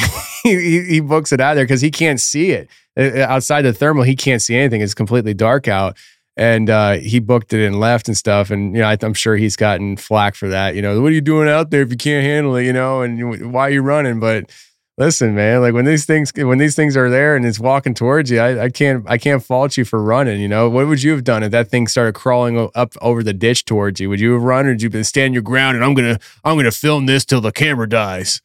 Speaker 1: he books it out there because he can't see it. Outside the thermal, he can't see anything. It's completely dark out. And he booked it and left and stuff. And, I'm sure he's gotten flack for that. What are you doing out there if you can't handle it, and why are you running? But listen, man, when these things are there and it's walking towards you, I can't fault you for running. What would you have done if that thing started crawling up over the ditch towards you? Would you have run, or would you stand your ground and I'm gonna film this till the camera dies?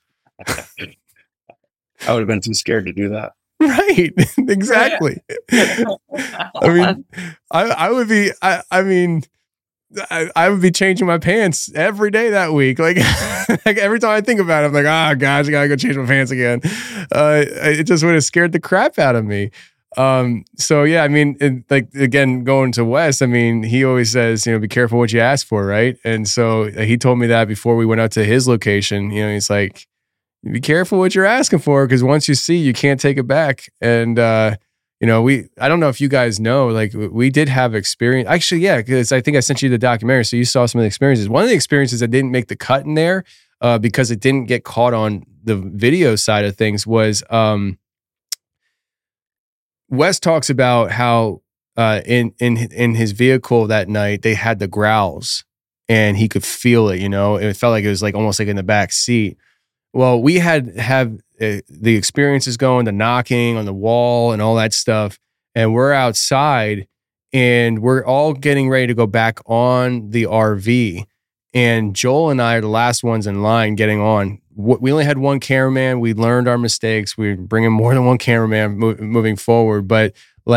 Speaker 9: I would have been too scared to do that.
Speaker 1: Right. Exactly. I mean, I would be, I would be changing my pants every day that week. Like every time I think about it, I'm like, gosh, I gotta go change my pants again. It just would have scared the crap out of me. So yeah, again, going to Wes, he always says, be careful what you ask for. Right. And so he told me that before we went out to his location, he's like, be careful what you're asking for, because once you see, you can't take it back. And, I don't know if you guys know, we did have experience. Actually, yeah, because I think I sent you the documentary, so you saw some of the experiences. One of the experiences that didn't make the cut in there, because it didn't get caught on the video side of things, was Wes talks about how in his vehicle that night they had the growls, and he could feel it. It felt like it was almost like in the back seat. Well, we have the experiences going, the knocking on the wall and all that stuff. And we're outside and we're all getting ready to go back on the RV. And Joel and I are the last ones in line getting on. We only had one cameraman. We learned our mistakes. We're bringing more than one cameraman moving forward. But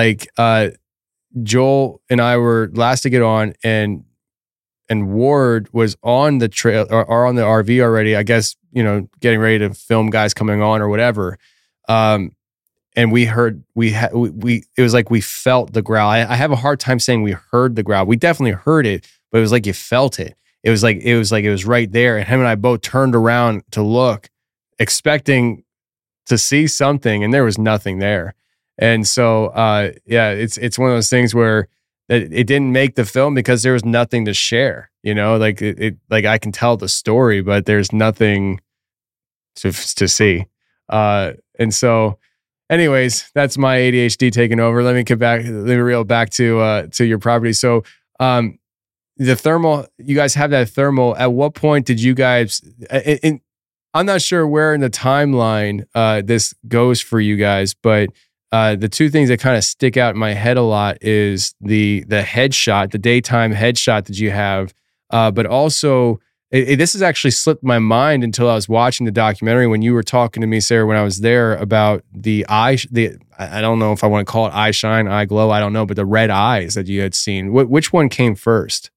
Speaker 1: Joel and I were last to get on, and Ward was on the trail or on the RV already, I guess, getting ready to film guys coming on or whatever. And we heard, it was like we felt the growl. I have a hard time saying we heard the growl. We definitely heard it, but it was like you felt it. It was like it was right there. And him and I both turned around to look, expecting to see something, and there was nothing there. And so, it's one of those things where it didn't make the film because there was nothing to share, I can tell the story, but there's nothing to see. And so Anyways, that's my ADHD taking over. Let me reel back to your property. So, the thermal, you guys have that thermal. At what point did you guys, and I'm not sure where in the timeline this goes for you guys, but the two things that kind of stick out in my head a lot is the headshot, the daytime headshot that you have, but also this has actually slipped my mind until I was watching the documentary when you were talking to me, Sarah, when I was there about I don't know if I want to call it eye shine, eye glow, I don't know, but the red eyes that you had seen. Which one came first?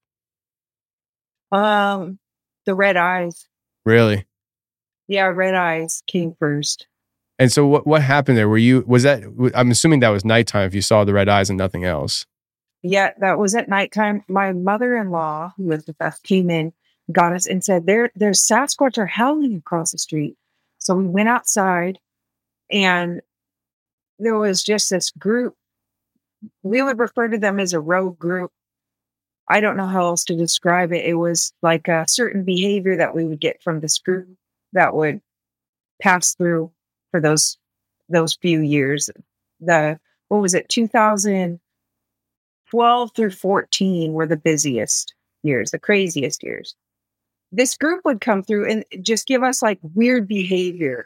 Speaker 2: The red eyes.
Speaker 1: Really?
Speaker 2: Yeah, red eyes came first.
Speaker 1: And so what happened there? I'm assuming that was nighttime if you saw the red eyes and nothing else.
Speaker 2: Yeah, that was at nighttime. My mother-in-law, who was with us, came in, got us, and said, there's Sasquatch are howling across the street. So we went outside, and there was just this group. We would refer to them as a rogue group. I don't know how else to describe it. It was like a certain behavior that we would get from this group that would pass through for those few years. 2012 through 14 were the busiest years, the craziest years. This group would come through and just give us like weird behavior.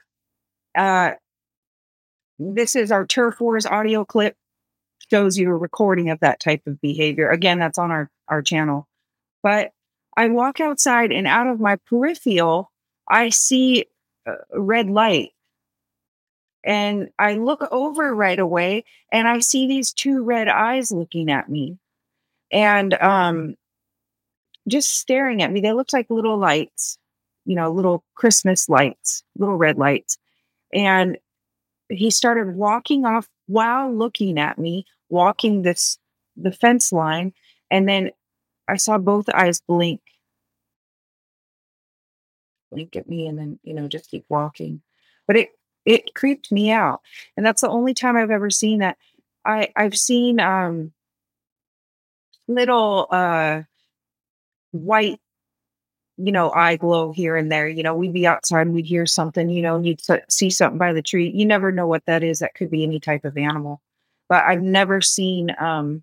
Speaker 2: This is our Turf Wars audio clip. Shows you a recording of that type of behavior. Again, that's on our channel. But I walk outside and out of my peripheral, I see a red light. And I look over right away and I see these two red eyes looking at me. And just staring at me. They looked like little lights, little Christmas lights, little red lights. And he started walking off while looking at me, walking the fence line. And then I saw both eyes blink at me and then, just keep walking. But it creeped me out. And that's the only time I've ever seen that. I've seen little white, eye glow here and there. We'd be outside and we'd hear something, and you'd see something by the tree. You never know what that is. That could be any type of animal. But I've never seen eye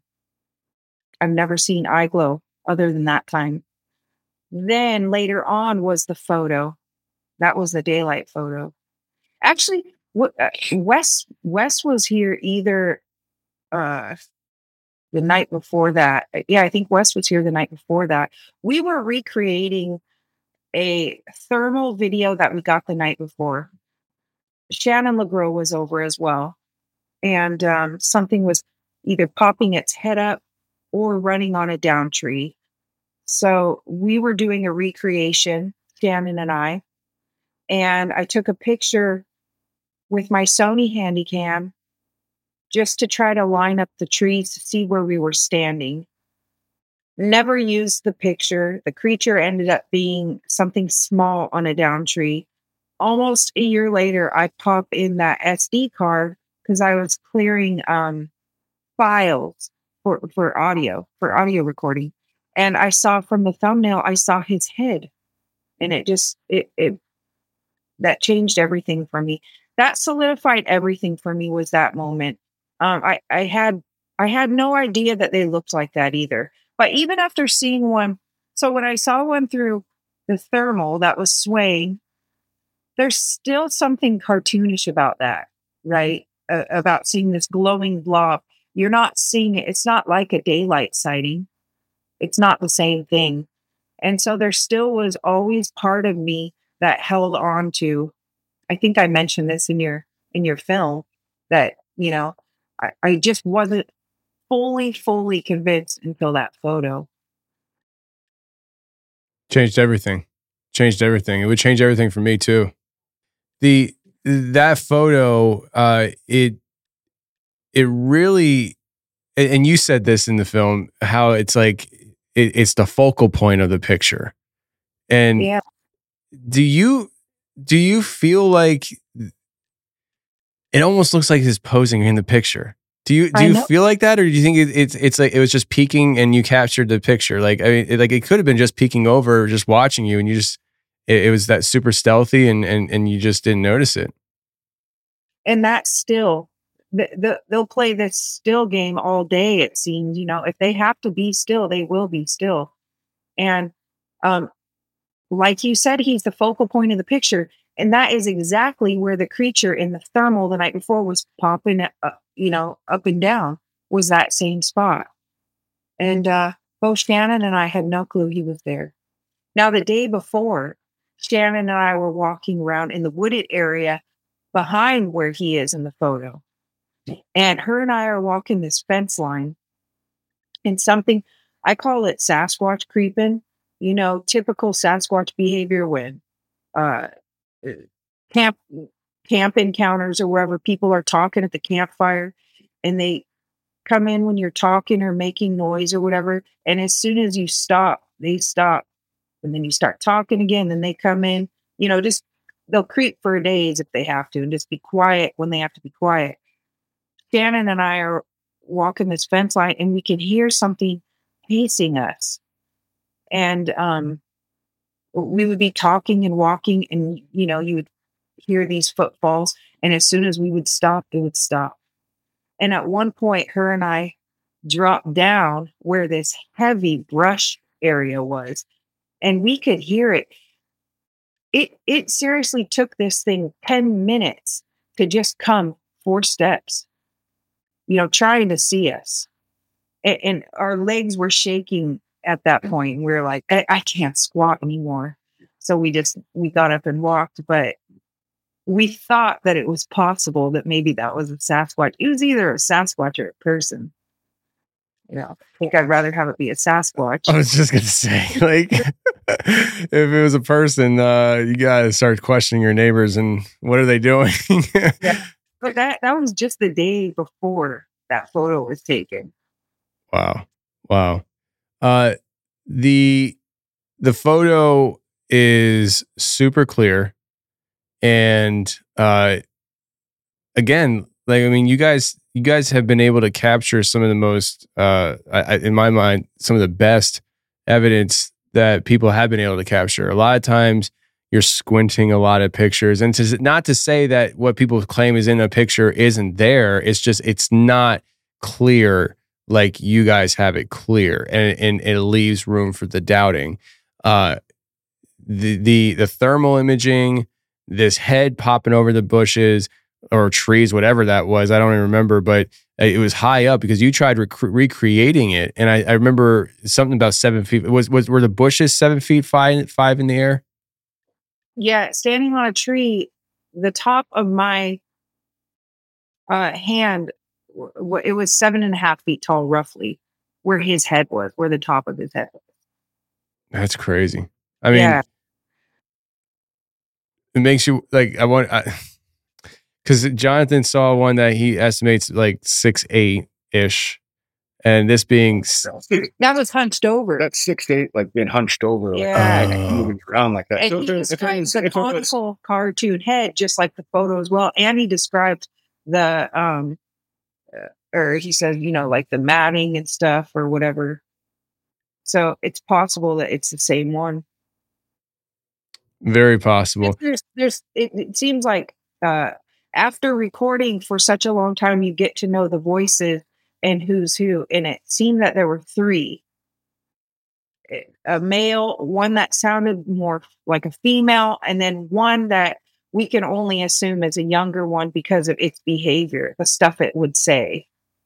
Speaker 2: glow other than that time. Then later on was the photo. That was the daylight photo. Actually, Wes was here either the night before that. Yeah, I think Wes was here the night before that. We were recreating a thermal video that we got the night before. Shannon LeGros was over as well. And something was either popping its head up or running on a down tree. So we were doing a recreation, Shannon and I took a picture with my Sony Handycam just to try to line up the trees to see where we were standing. Never used the picture. The creature ended up being something small on a down tree. Almost a year later, I pop in that SD card because I was clearing files for audio recording. And I saw from the thumbnail, I saw his head. And it that changed everything for me. That solidified everything for me was that moment. I had no idea that they looked like that either. But even after seeing one, so when I saw one through the thermal that was swaying, there's still something cartoonish about that, right? About seeing this glowing blob. You're not seeing it. It's not like a daylight sighting. It's not the same thing. And so there still was always part of me that held on to, I think I mentioned this in your film, that, I just wasn't fully convinced until that photo.
Speaker 1: Changed everything. It would change everything for me too. That photo, it really, and you said this in the film, how it's like, it's the focal point of the picture. And
Speaker 2: yeah.
Speaker 1: Do you feel like it almost looks like he's posing in the picture? Do you feel like that, or do you think it's like it was just peeking and you captured the picture? Like, I mean, it could have been just peeking over, just watching you, and you just it was that super stealthy, and you just didn't notice it.
Speaker 2: And that still they'll play this still game all day. It seems, if they have to be still, they will be still. And like you said, he's the focal point of the picture, and that is exactly where the creature in the thermal the night before was popping, up and down, was that same spot. And both Shannon and I had no clue he was there. Now, the day before, Shannon and I were walking around in the wooded area behind where he is in the photo. And her and I are walking this fence line, and something, I call it Sasquatch creeping, typical Sasquatch behavior when camp encounters or wherever people are talking at the campfire, and they come in when you're talking or making noise or whatever. And as soon as you stop, they stop. And then you start talking again, then they come in, just they'll creep for days if they have to, and just be quiet when they have to be quiet. Shannon and I are walking this fence line, and we can hear something pacing us. And we would be talking and walking, and, you would hear these footfalls. And as soon as we would stop, it would stop. And at one point, her and I dropped down where this heavy brush area was, and we could hear it. It seriously took this thing 10 minutes to just come 4 steps, trying to see us. And our legs were shaking at that point. And we were like, I can't squat anymore. So we got up and walked, but we thought that it was possible that maybe that was a Sasquatch. It was either a Sasquatch or a person. I think I'd rather have it be a Sasquatch.
Speaker 1: I was just going to say, if it was a person, you got to start questioning your neighbors and what are they doing?
Speaker 2: Yeah. But that was just the day before that photo was taken.
Speaker 1: Wow. The photo is super clear. And again, you guys have been able to capture some of the most, in my mind, some of the best evidence that people have been able to capture. A lot of times you're squinting a lot of pictures, and not to say that what people claim is in a picture isn't there. It's just, it's not clear like you guys have it clear, and it leaves room for the doubting. The thermal imaging, this head popping over the bushes or trees, whatever that was, I don't even remember, but it was high up because you tried recreating it. And I remember something about 7 feet. Were the bushes 7 feet 5 in the air?
Speaker 2: Yeah. Standing on a tree, the top of my hand, it was 7.5 feet tall, roughly, where his head was, where the top of his head was.
Speaker 1: That's crazy. I mean, it makes you because Jonathan saw one that he estimates 6'8" ish, and this being
Speaker 2: that was hunched over.
Speaker 9: That's 6 to 8, being hunched over, moving around like that.
Speaker 2: And he describes the conical cartoon head, just like the photo as well. And he described the or he says, the matting and stuff or whatever. So it's possible that it's the same one.
Speaker 1: Very possible.
Speaker 2: It seems like after recording for such a long time, you get to know the voices and who's who. And it seemed that there were 3. A male, one that sounded more like a female, and then one that we can only assume is a younger one because of its behavior, the stuff it would say.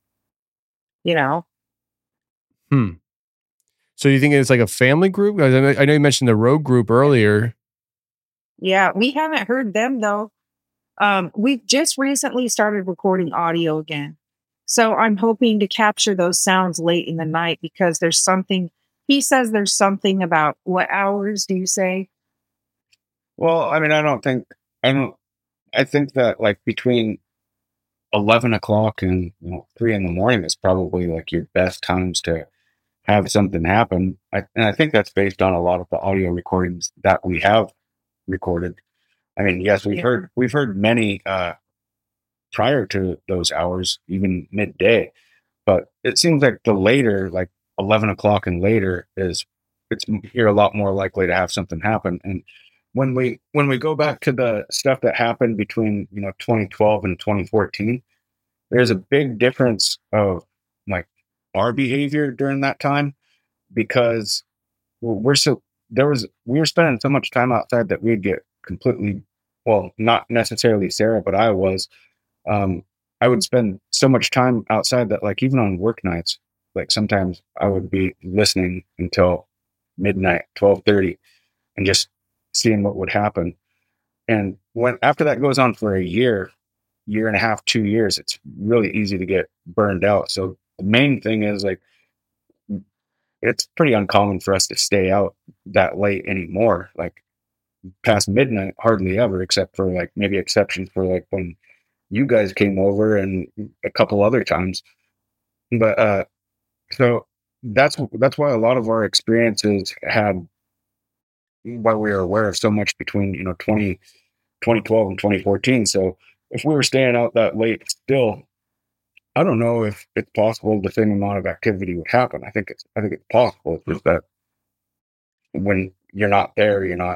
Speaker 1: So you think it's like a family group? I know you mentioned the road group earlier.
Speaker 2: Yeah, we haven't heard them though. We've just recently started recording audio again. So I'm hoping to capture those sounds late in the night because there's something, he says there's something about, what hours do you say?
Speaker 9: Well, I think that between 11 o'clock and 3 in the morning is probably your best times to have something happen. And I think that's based on a lot of the audio recordings that we have recorded. I mean, yes, we've heard many prior to those hours, even midday, but it seems like the later, 11 o'clock and later, you're a lot more likely to have something happen. And when we go back to the stuff that happened between 2012 and 2014, there's a big difference of like our behavior during that time, because we were spending so much time outside that we'd get completely, well, not necessarily Sarah, but I would spend so much time outside that, like, even on work nights, like sometimes I would be listening until midnight, 12:30, and just seeing what would happen. And after that goes on for a year and a half, 2 years, it's really easy to get burned out. So the main thing is, like, it's pretty uncommon for us to stay out that late anymore. Like past midnight, hardly ever, except for like maybe exceptions for like when you guys came over and a couple other times. But so that's why a lot of our experiences had, why we were aware of so much between 2012 and 2014. So if we were staying out that late still, I don't know if it's possible the same amount of activity would happen. I think it's possible. It's just that when you're not there, you're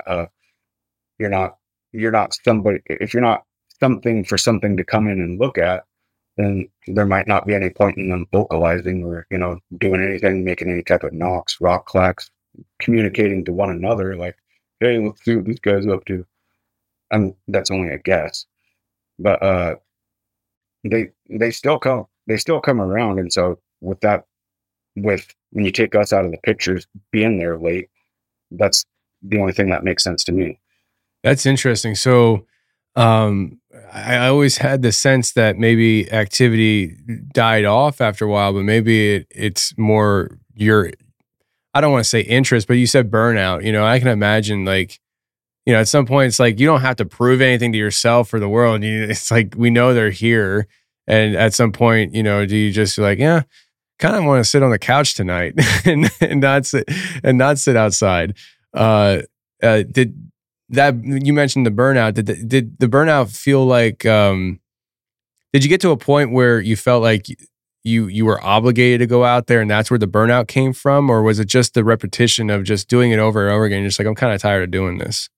Speaker 9: not somebody. If you're not something for something to come in and look at, then there might not be any point in them vocalizing or doing anything, making any type of knocks, rock clacks, communicating to one another. Like, hey, let's see what this guy's up to. That's only a guess, but they still come around. And so with when you take us out of the pictures, being there late, that's the only thing that makes sense to me.
Speaker 1: That's interesting. So I always had the sense that maybe activity died off after a while, but maybe it's more I don't want to say interest, but you said burnout. I can imagine, like, at some point it's like you don't have to prove anything to yourself or the world. It's like, we know they're here. And at some point, do you just like, yeah, kind of want to sit on the couch tonight and not sit outside? Did that, you mentioned the burnout. Did the burnout feel like? Did you get to a point where you felt like you were obligated to go out there, and that's where the burnout came from, or was it just the repetition of just doing it over and over again? You're just like, I'm kind of tired of doing this.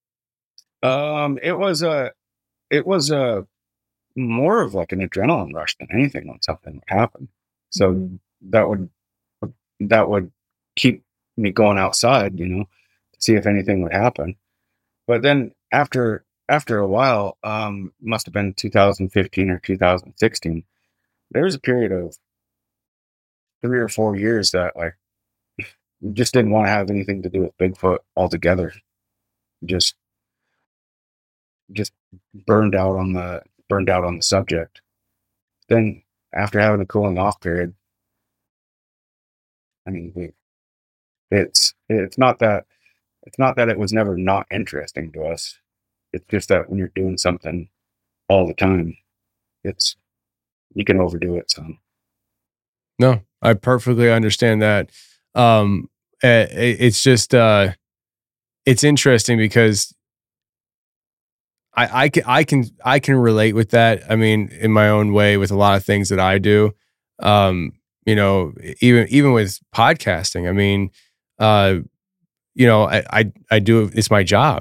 Speaker 9: It was more of like an adrenaline rush than anything when something would happen. So that would keep me going outside, to see if anything would happen. But then after a while, must have been 2015 or 2016, there was a period of 3 or 4 years that, like, just didn't want to have anything to do with Bigfoot altogether. Just burned out on the subject. Then after having a cooling off period, I mean, it's not that it was never not interesting to us. It's just that when you're doing something all the time, you can overdo it some.
Speaker 1: No, I perfectly understand that. It's just it's interesting because I can relate with that. I mean, in my own way, with a lot of things that I do. Even with podcasting. I mean, I do. It's my job.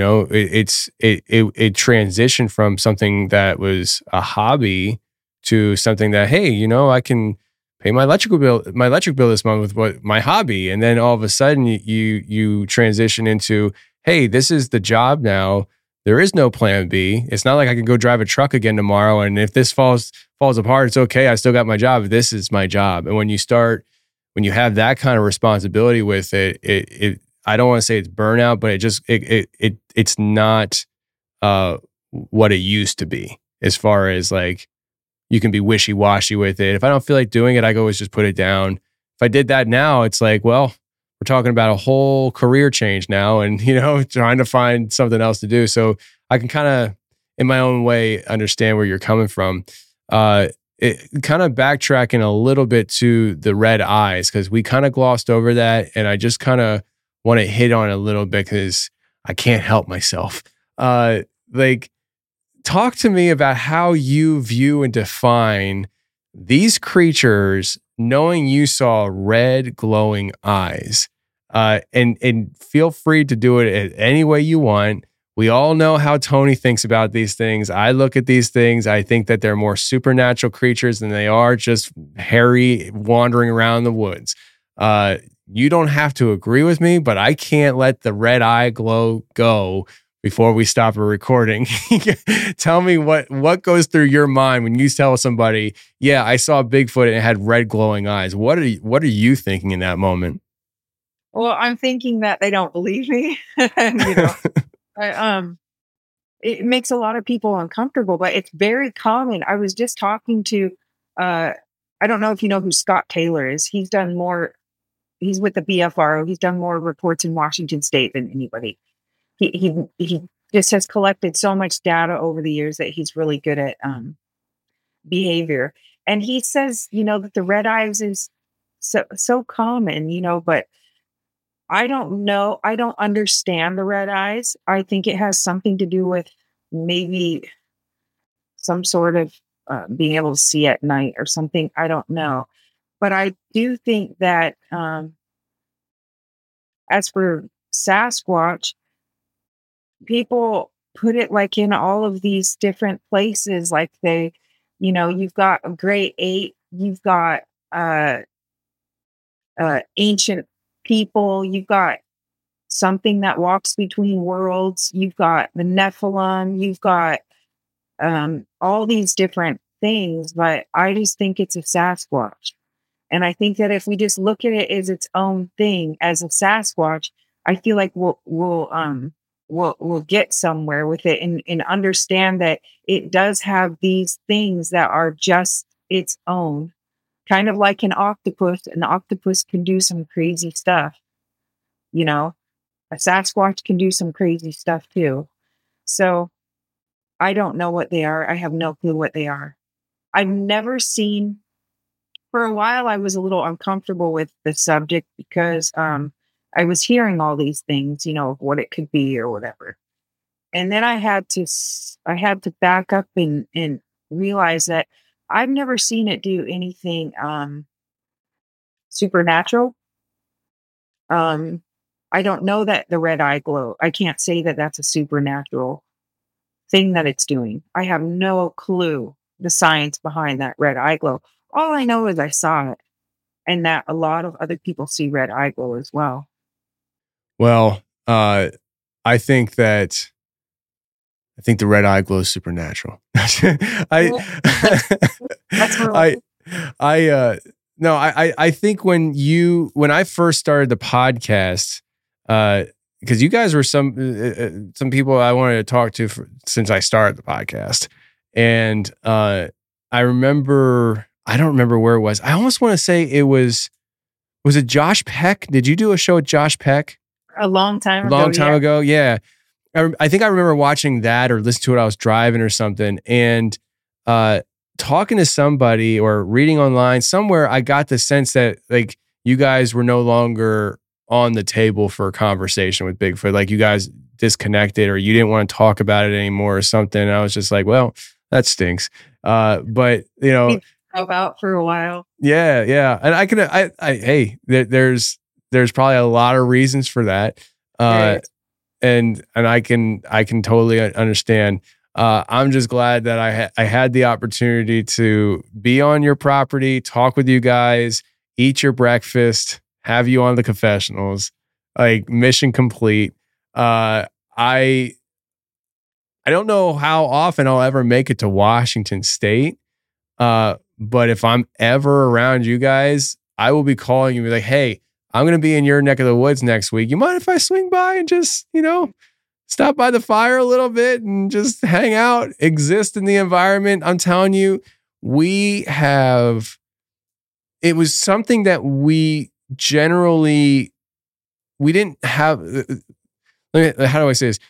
Speaker 1: It transitioned from something that was a hobby to something that, hey, I can pay my electric bill this month with my hobby, and then all of a sudden you transition into, hey, this is the job now. There is no plan B. It's not like I can go drive a truck again tomorrow, and if this falls apart, it's okay. I still got my job. This is my job. And when you have that kind of responsibility with it, I don't want to say it's burnout, but it's not what it used to be, as far as like you can be wishy-washy with it. If I don't feel like doing it, I always just put it down. If I did that now, it's like, well, we're talking about a whole career change now, and trying to find something else to do. So I can kind of, in my own way, understand where you're coming from. It kind of backtracking a little bit to the red eyes, because we kind of glossed over that, and I just kind of want to hit on it a little bit because I can't help myself. Like, talk to me about how you view and define these creatures, knowing you saw red glowing eyes. And feel free to do it any way you want, We all know how Tony thinks about these things. I look at these things. I think that they're more supernatural creatures than they are just hairy wandering around the woods. You don't have to agree with me, but I can't let the red eye glow go before we stop a recording. Tell me what goes through your mind when you tell somebody, yeah, I saw Bigfoot and it had red glowing eyes. What are you thinking in that moment?
Speaker 2: Well, I'm thinking that they don't believe me. It makes a lot of people uncomfortable, but it's very common. I was just talking to, I don't know if you know who Scott Taylor is. He's with the BFRO. He's done more reports in Washington State than anybody. He just has collected so much data over the years that he's really good at behavior. And he says, that the red eyes is so common, but I don't know. I don't understand the red eyes. I think it has something to do with maybe some sort of being able to see at night or something. I don't know. But I do think that as for Sasquatch, people put it like in all of these different places. Like you've got a gray ape, you've got ancient people, you've got something that walks between worlds, you've got the Nephilim, you've got all these different things, but I just think it's a Sasquatch. And I think that if we just look at it as its own thing, as a Sasquatch, I feel like we'll get somewhere with it and understand that it does have these things that are just its own. Kind of like an octopus. An octopus can do some crazy stuff. A Sasquatch can do some crazy stuff too. So I don't know what they are. I have no clue what they are. I've never seen. For a while, I was a little uncomfortable with the subject because I was hearing all these things, of what it could be or whatever. And then I had to back up and realize that I've never seen it do anything supernatural. I don't know that the red eye glow. I can't say that that's a supernatural thing that it's doing. I have no clue the science behind that red eye glow. All I know is I saw it, and that a lot of other people see red eye glow as well.
Speaker 1: Well, I think the red eye glow is supernatural. I think when I first started the podcast, because you guys were some people I wanted to talk to since I started the podcast, and I don't remember where it was. I almost want to say it was it Josh Peck? Did you do a show with Josh Peck?
Speaker 2: A long time ago.
Speaker 1: Yeah. I think I remember watching that or listening to it. I was driving or something, and talking to somebody or reading online somewhere, I got the sense that like you guys were no longer on the table for a conversation with Bigfoot. Like you guys disconnected or you didn't want to talk about it anymore or something. And I was just like, well, that stinks. But
Speaker 2: about for a while.
Speaker 1: Yeah. And there's probably a lot of reasons for that.
Speaker 2: Right.
Speaker 1: And I can totally understand. I'm just glad that I had the opportunity to be on your property, talk with you guys, eat your breakfast, have you on the confessionals, like mission complete. I don't know how often I'll ever make it to Washington State. But if I'm ever around you guys, I will be calling you and be like, hey, I'm going to be in your neck of the woods next week. You mind if I swing by and just, stop by the fire a little bit and just hang out, exist in the environment? I'm telling you, it was something that we didn't have. How do I say this?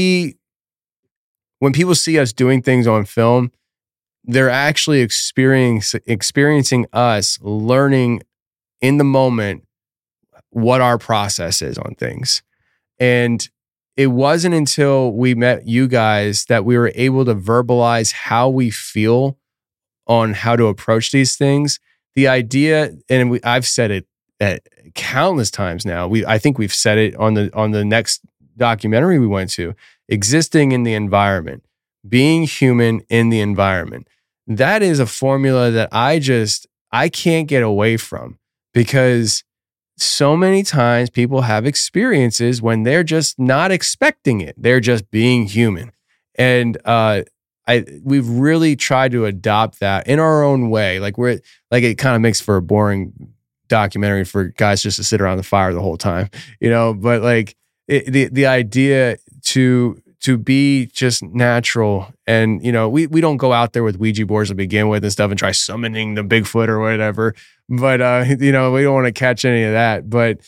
Speaker 1: When people see us doing things on film, they're actually experiencing us learning in the moment what our process is on things. And it wasn't until we met you guys that we were able to verbalize how we feel on how to approach these things. The idea, and I've said it at countless times now. I think we've said it on the next documentary we went to, existing in the environment, being human in the environment. That is a formula that I can't get away from, because so many times people have experiences when they're just not expecting it. They're just being human. And we've really tried to adopt that in our own way. Like it kind of makes for a boring documentary for guys just to sit around the fire the whole time, but like the idea to be just natural. And, we don't go out there with Ouija boards to begin with and stuff and try summoning the Bigfoot or whatever. But, we don't want to catch any of that. But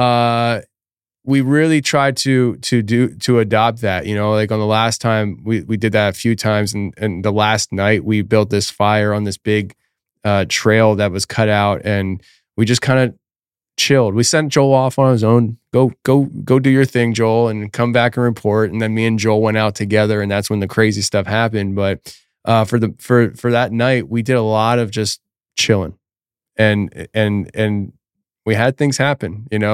Speaker 1: we really tried to adopt that, like on the last time we did that a few times. And the last night we built this fire on this big trail that was cut out, and we just kind of chilled. We sent Joel off on his own. Go do your thing, Joel, and come back and report. And then me and Joel went out together, and that's when the crazy stuff happened. But for that night, we did a lot of just chilling, and we had things happen,
Speaker 9: Is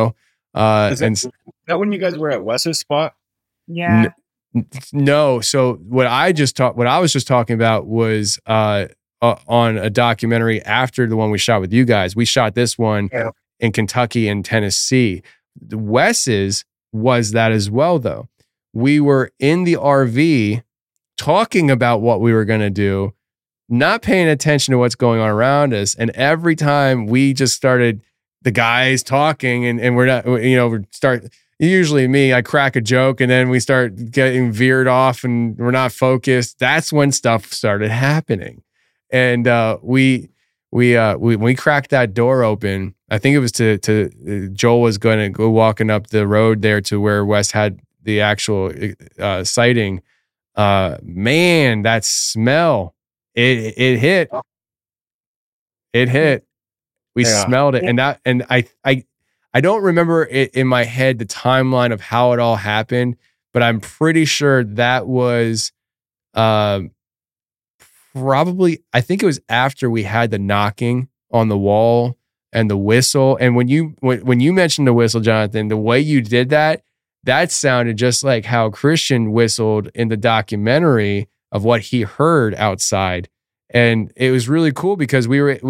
Speaker 9: that when you guys were at Wes's spot?
Speaker 2: Yeah.
Speaker 1: No. So what I was just talking about was on a documentary after the one we shot with you guys. We shot this one in Kentucky and Tennessee. The Wes's was that as well, though. We were in the RV talking about what we were going to do, not paying attention to what's going on around us. And every time we just started, the guys talking and we're not, usually me, I crack a joke and then we start getting veered off and we're not focused. That's when stuff started happening. And when we cracked that door open, I think it was to Joel was going to go walking up the road there to where Wes had the actual sighting. Man, that smell, it hit. It hit. We smelled it. And I don't remember it in my head, the timeline of how it all happened, but I'm pretty sure that was probably, I think it was after we had the knocking on the wall and the whistle. And when you mentioned the whistle, Jonathan, the way you did that sounded just like how Christian whistled in the documentary of what he heard outside. And it was really cool because we were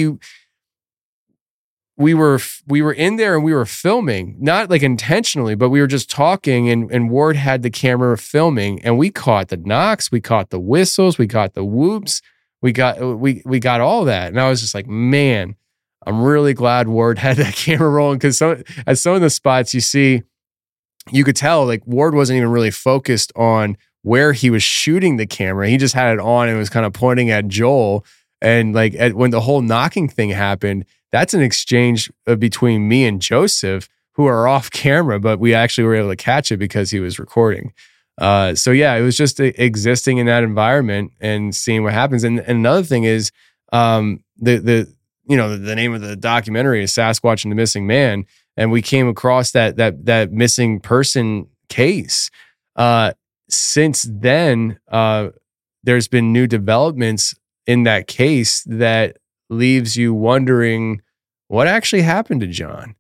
Speaker 1: in there and we were filming, not like intentionally, but we were just talking and Ward had the camera filming and we caught the knocks, we caught the whistles, we caught the whoops, we got all that. And I was just like, man, I'm really glad Ward had that camera rolling, because at some of the spots you could tell like Ward wasn't even really focused on where he was shooting the camera. He just had it on and was kind of pointing at Joel. And like when the whole knocking thing happened, that's an exchange between me and Joseph, who are off camera, but we actually were able to catch it because he was recording. So yeah, it was just existing in that environment and seeing what happens. And another thing is, the name of the documentary is Sasquatch and the Missing Man, and we came across that missing person case. Since then, there's been new developments in that case that leaves you wondering what actually happened to John,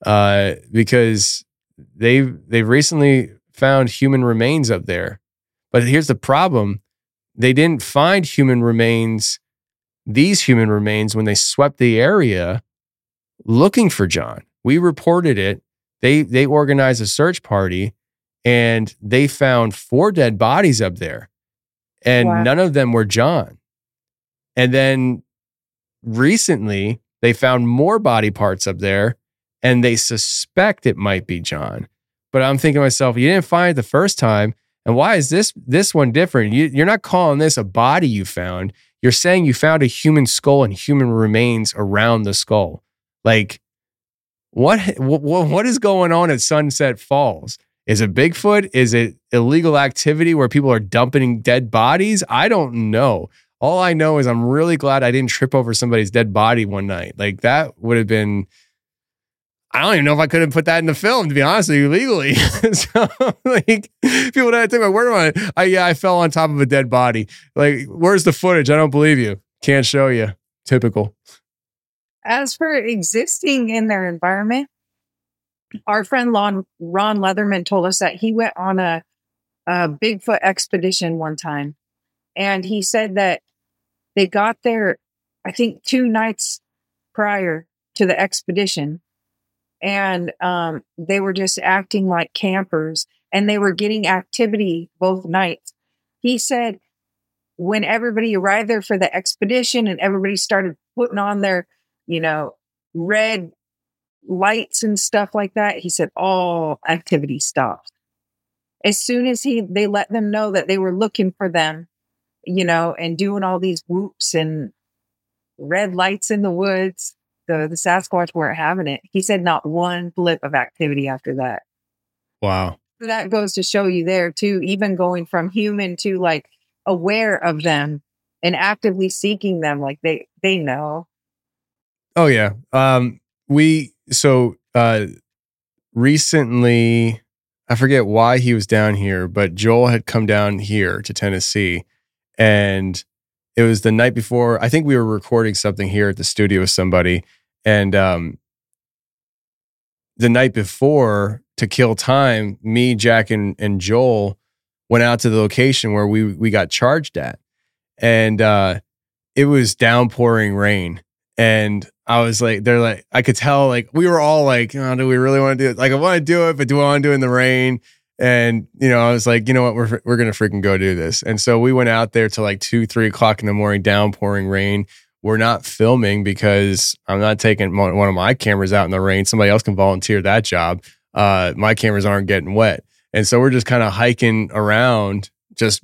Speaker 1: because they've recently found human remains up there. But here's the problem: they didn't find these human remains when they swept the area looking for John. We reported it. They organized a search party, and they found 4 dead bodies up there, and none of them were John. And then recently, they found more body parts up there, and they suspect it might be John. But I'm thinking to myself, you didn't find it the first time, and why is this one different? You're not calling this a body you found. You're saying you found a human skull and human remains around the skull. Like, what is going on at Sunset Falls? Is it Bigfoot? Is it illegal activity where people are dumping dead bodies? I don't know. All I know is I'm really glad I didn't trip over somebody's dead body one night. Like, that would have been, I don't even know if I could have put that in the film, to be honest with you, legally. So, like, people don't take my word on it. I fell on top of a dead body. Like, where's the footage? I don't believe you. Can't show you. Typical.
Speaker 2: As for existing in their environment, our friend Ron Leatherman told us that he went on a Bigfoot expedition one time. And he said that they got there, I think 2 nights prior to the expedition. And they were just acting like campers, and they were getting activity both nights. He said when everybody arrived there for the expedition and everybody started putting on their, red lights and stuff like that, he said all activity stopped. As soon as they let them know that they were looking for them, and doing all these whoops and red lights in the woods, the Sasquatch weren't having it. He said not one blip of activity after that.
Speaker 1: Wow.
Speaker 2: So that goes to show you there too, even going from human to like aware of them and actively seeking them, like they know.
Speaker 1: Oh yeah. Recently, I forget why he was down here, but Joel had come down here to Tennessee, and it was the night before. I think we were recording something here at the studio with somebody, and the night before, to kill time, me, Jack, and Joel went out to the location where we got charged at, and it was downpouring rain. And I was like, I could tell, like, we were all like, oh, do we really want to do it? Like, I want to do it, but do I want to do it in the rain? And, I was like, you know what, we're going to freaking go do this. And so we went out there till like 2-3 o'clock in the morning, downpouring rain. We're not filming because I'm not taking one of my cameras out in the rain. Somebody else can volunteer that job. My cameras aren't getting wet. And so we're just kind of hiking around.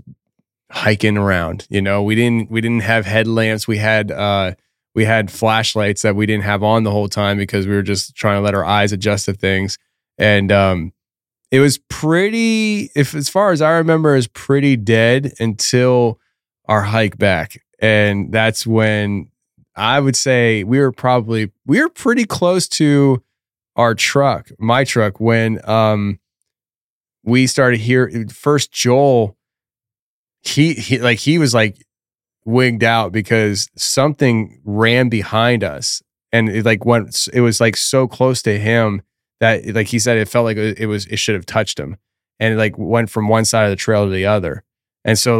Speaker 1: We didn't have headlamps. We had flashlights that we didn't have on the whole time because we were just trying to let our eyes adjust to things. And it was pretty, as far as I remember, is pretty dead until our hike back. And that's when I would say we were pretty close to our truck, my truck, when we started hearing first Joel, he was like wigged out because something ran behind us, and it was like so close to him that, like he said, it felt like it should have touched him, and it like went from one side of the trail to the other. And so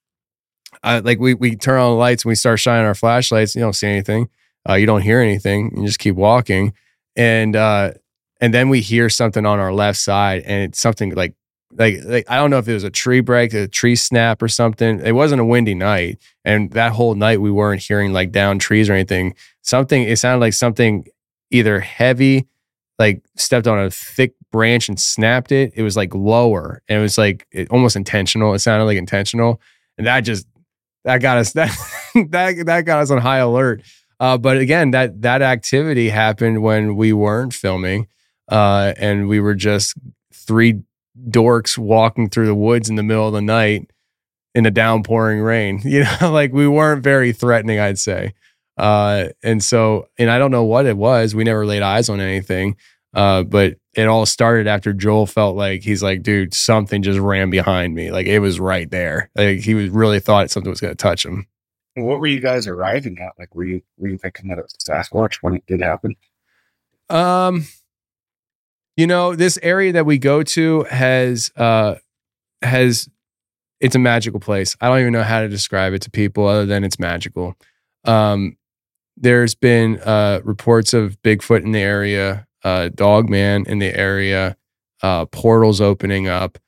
Speaker 1: we turn on the lights and we start shining our flashlights. You don't see anything, you don't hear anything, you just keep walking, and then we hear something on our left side, and it's something like I don't know if it was a tree break, a tree snap or something. It wasn't a windy night, and that whole night we weren't hearing like down trees or anything. It sounded like something either heavy, like stepped on a thick branch and snapped it. It was like lower, and it was like almost intentional. It sounded like intentional, and that got us that got us on high alert. But again, that activity happened when we weren't filming, and we were just 3 dorks walking through the woods in the middle of the night in a downpouring rain. Like we weren't very threatening, I'd say. And I don't know what it was. We never laid eyes on anything. But it all started after Joel felt like, he's like, dude, something just ran behind me. Like it was right there. Like he really thought something was going to touch him.
Speaker 9: What were you guys arriving at? Like, were you thinking that it was Sasquatch when it did happen?
Speaker 1: This area that we go to has it's a magical place. I don't even know how to describe it to people other than it's magical. There's been reports of Bigfoot in the area, Dogman in the area, portals opening up,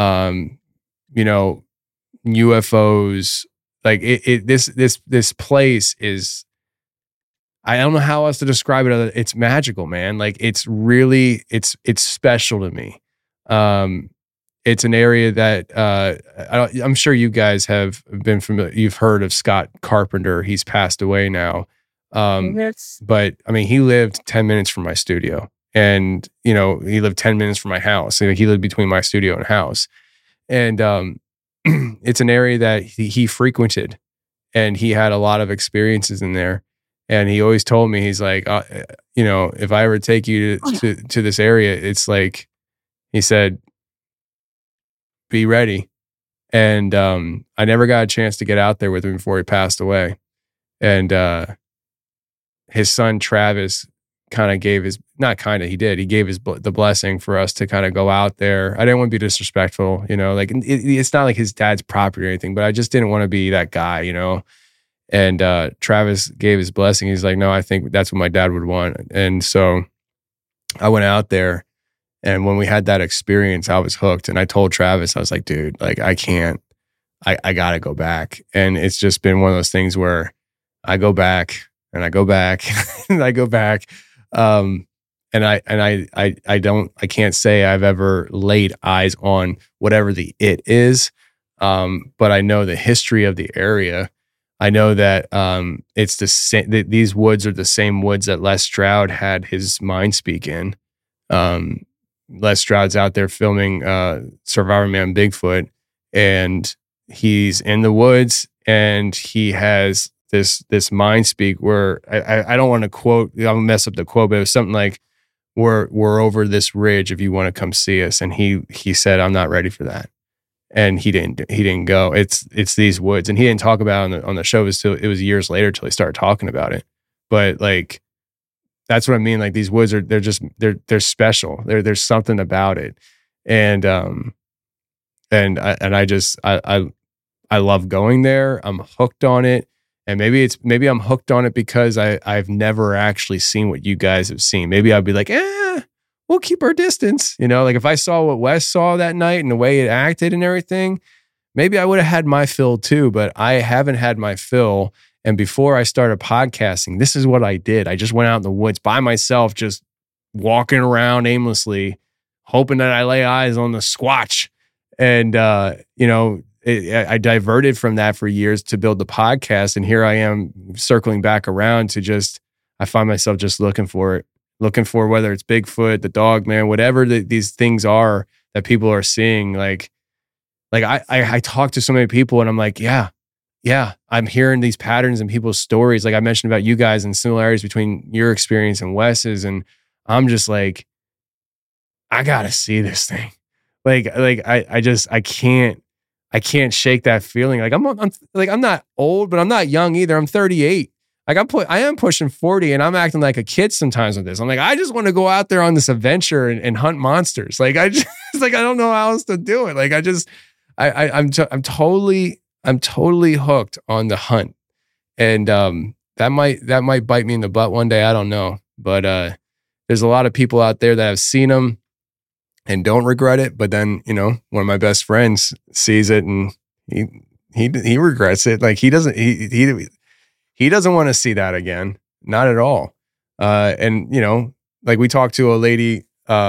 Speaker 1: UFOs. Like this place is, I don't know how else to describe it. It's magical, man. Like it's really, it's special to me. It's an area that I'm sure you guys have been familiar. You've heard of Scott Carpenter. He's passed away now. But I mean, he lived 10 minutes from my studio, and he lived 10 minutes from my house. So he lived between my studio and house, and it's an area that he frequented, and he had a lot of experiences in there. And he always told me, he's like, if I ever take you to this area, it's like, he said, be ready. And I never got a chance to get out there with him before he passed away. And his son, Travis, kind of gave his, not kind of, he did, he gave the blessing for us to kind of go out there. I didn't want to be disrespectful, you know, like it's not like his dad's property or anything, but I just didn't want to be that guy, you know? And Travis gave his blessing. He's like, no, I think that's what my dad would want. And so I went out there, and when we had that experience, I was hooked. And I told Travis, I was like, dude, like I can't, I got to go back. And it's just been one of those things where I go back and I go back and I go back. And I can't say I've ever laid eyes on whatever the it is. But I know the history of the area. I know that it's the same. These woods are the same woods that Les Stroud had his Mind Speak in. Les Stroud's out there filming Survivor Man Bigfoot, and he's in the woods, and he has this Mind Speak where I don't want to quote. I'll mess up the quote, but it was something like, "We're over this ridge if you want to come see us." And he said, "I'm not ready for that." And he didn't go. It's these woods, and he didn't talk about it on the show. It was years later till he started talking about it. But like, that's what I mean. Like, these woods they're special. There's something about it, and I love going there. I'm hooked on it, and maybe I'm hooked on it because I've never actually seen what you guys have seen. Maybe I'd be like, we'll keep our distance. You know, like if I saw what Wes saw that night and the way it acted and everything, maybe I would have had my fill too, but I haven't had my fill. And before I started podcasting, this is what I did. I just went out in the woods by myself, just walking around aimlessly, hoping that I lay eyes on the Squatch. And, you know, I diverted from that for years to build the podcast. And here I am circling back around to I find myself just looking for it. Looking for whether it's Bigfoot, the dog man, whatever these things are that people are seeing. Like I talk to so many people, and I'm like, yeah, I'm hearing these patterns in people's stories. Like I mentioned about you guys and similarities between your experience and Wes's, and I'm just like, I gotta see this thing. I can't shake that feeling. Like I'm not old, but I'm not young either. I'm 38. Like I am pushing 40, and I'm acting like a kid sometimes with this. I'm like, I just want to go out there on this adventure and hunt monsters. Like I don't know how else to do it. Like I'm totally hooked on the hunt, and that might bite me in the butt one day. I don't know, but there's a lot of people out there that have seen them and don't regret it. But then, you know, one of my best friends sees it and he regrets it. Like he doesn't want to see that again. Not at all. And, you know, like we talked to a lady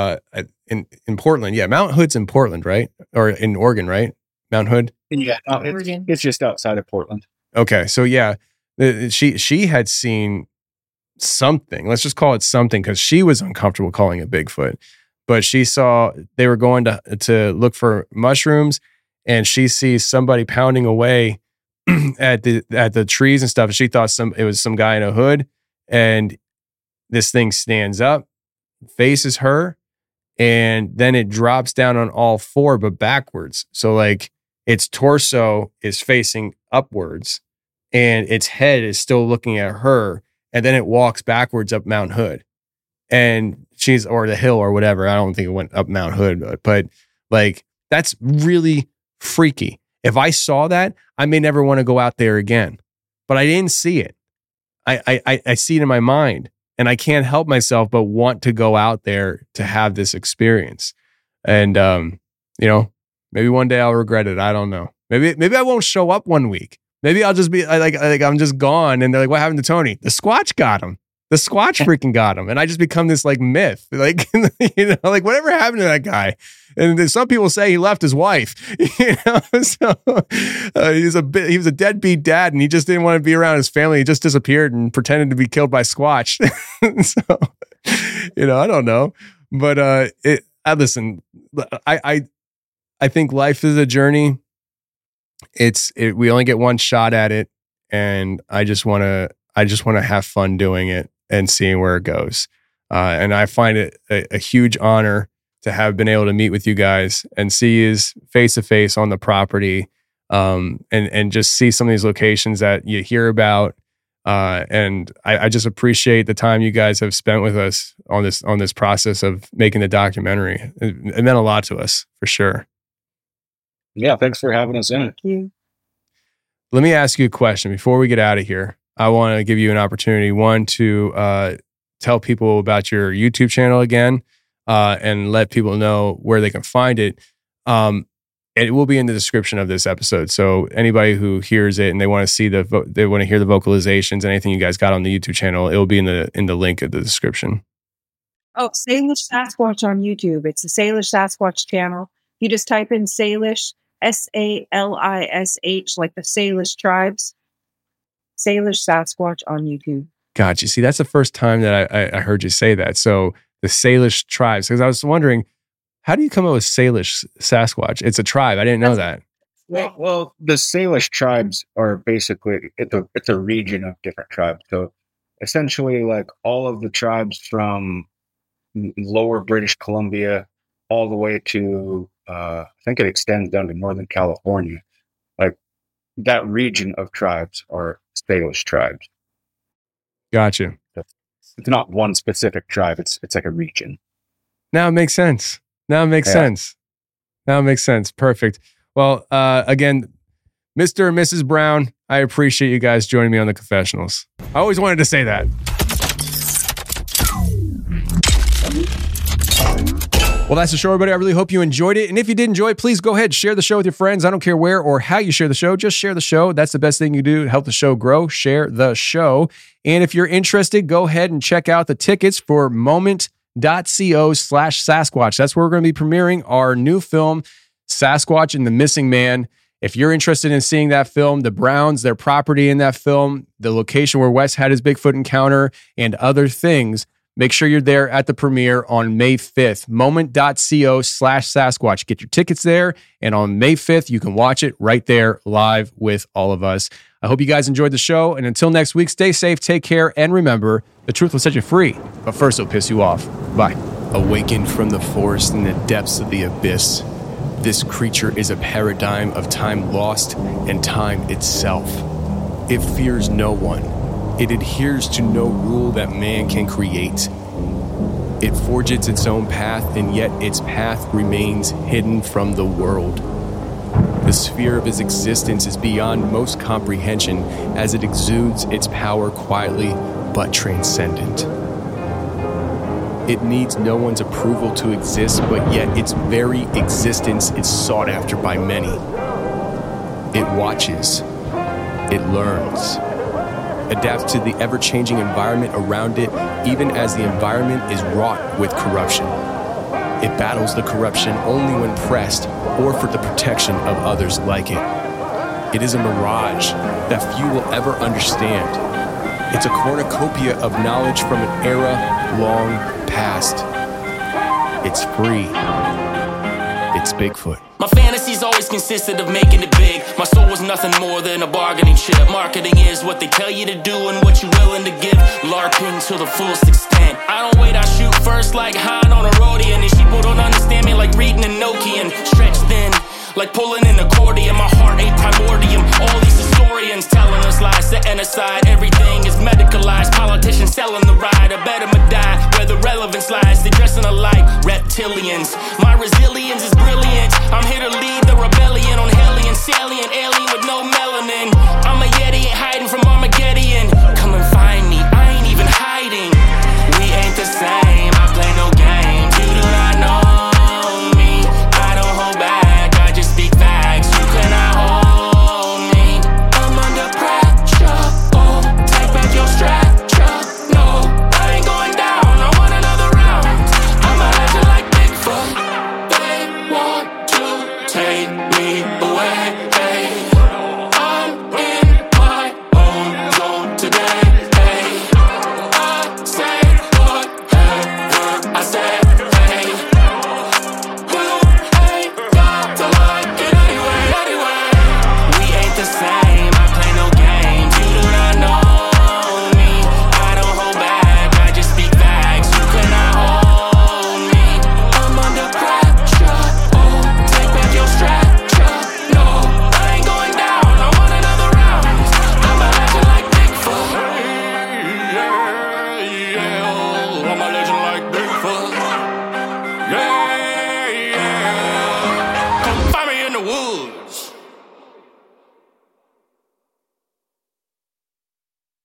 Speaker 1: in Portland. Yeah, Mount Hood's in Portland, right? Or in Oregon, right? Mount Hood?
Speaker 9: Yeah, it's just outside of Portland.
Speaker 1: Okay, so yeah, she had seen something. Let's just call it something, because she was uncomfortable calling it Bigfoot. But she saw they were going to look for mushrooms, and she sees somebody pounding away at the trees and stuff. And she thought it was some guy in a hood, and this thing stands up, faces her, and then it drops down on all four, but backwards. So like its torso is facing upwards and its head is still looking at her. And then it walks backwards up Mount Hood, and or the hill or whatever. I don't think it went up Mount Hood, but like, that's really freaky. If I saw that, I may never want to go out there again, but I didn't see it. I see it in my mind, and I can't help myself but want to go out there to have this experience. And, you know, maybe one day I'll regret it. I don't know. Maybe I won't show up one week. Maybe I'll just be like I'm just gone. And they're like, what happened to Tony? The Squatch got him. The Squatch freaking got him. And I just become this like myth, like, you know, like whatever happened to that guy? And some people say he left his wife, you know, so he was a deadbeat dad, and he just didn't want to be around his family. He just disappeared and pretended to be killed by Squatch. So, you know, I don't know, but listen, I think life is a journey. We only get one shot at it, and I just want to have fun doing it and seeing where it goes. And I find it a huge honor to have been able to meet with you guys and see you face to face on the property, and just see some of these locations that you hear about. And I just appreciate the time you guys have spent with us on this process of making the documentary. It meant a lot to us, for sure.
Speaker 9: Yeah, thanks for having us in it.
Speaker 2: Thank you.
Speaker 1: Let me ask you a question before we get out of here. I want to give you an opportunity, one, to tell people about your YouTube channel again, and let people know where they can find it. It will be in the description of this episode. So anybody who hears it and they want to see they want to hear the vocalizations, anything you guys got on the YouTube channel, it will be in the link of the description.
Speaker 2: Oh, Salish Sasquatch on YouTube. It's the Salish Sasquatch channel. You just type in Salish, Salish, like the Salish tribes. Salish Sasquatch on YouTube.
Speaker 1: Gotcha. See, that's the first time that I heard you say that. So the Salish tribes, because I was wondering, how do you come up with Salish Sasquatch? It's a tribe. I didn't know that.
Speaker 9: Well, the Salish tribes are basically, it's a region of different tribes. So essentially, like all of the tribes from lower British Columbia all the way to, I think it extends down to Northern California. Like that region of tribes are Salish tribes.
Speaker 1: Gotcha.
Speaker 9: It's not one specific tribe. It's like a region.
Speaker 1: Now it makes sense. Now it makes sense. Perfect. Well, again, Mr. and Mrs. Brown, I appreciate you guys joining me on the Confessionals. I always wanted to say that. Well, that's the show, everybody. I really hope you enjoyed it. And if you did enjoy it, please go ahead, share the show with your friends. I don't care where or how you share the show. Just share the show. That's the best thing you do to help the show grow. Share the show. And if you're interested, go ahead and check out the tickets for moment.co/Sasquatch. That's where we're going to be premiering our new film, Sasquatch and the Missing Man. If you're interested in seeing that film, the Browns, their property in that film, the location where Wes had his Bigfoot encounter, and other things, make sure you're there at the premiere on May 5th. Moment.co/Sasquatch. Get your tickets there. And on May 5th, you can watch it right there live with all of us. I hope you guys enjoyed the show. And until next week, stay safe, take care, and remember, the truth will set you free, but first it'll piss you off. Bye. Awakened from the forest in the depths of the abyss, this creature is a paradigm of time lost and time itself. It fears no one. It adheres to no rule that man can create. It forges its own path, and yet its path remains hidden from the world. The sphere of its existence is beyond most comprehension as it exudes its power quietly but transcendent. It needs no one's approval to exist, but yet its very existence is sought after by many. It watches. It learns. Adapts to the ever-changing environment around it, even as the environment is wrought with corruption. It battles the corruption only when pressed or for the protection of others like it. It is a mirage that few will ever understand. It's a cornucopia of knowledge from an era long past. It's free. It's Bigfoot.
Speaker 10: My fantasies always consisted of making it big. My soul was nothing more than a bargaining chip. Marketing is what they tell you to do and what you're willing to give. LARPing to the fullest extent. I don't wait, I shoot first like Han on a Rodian. These people don't understand me like reading a Nokian. Stretched thin, like pulling an accordion. My heart ain't primordium. All these historians telling us lies, setting aside. Everything is medicalized. Politicians selling the ride. I bet I'ma die where the relevance lies. They dressing alike reptilians. My resilience is brilliant. I'm here to lead the rebellion on hellion, salient aliens.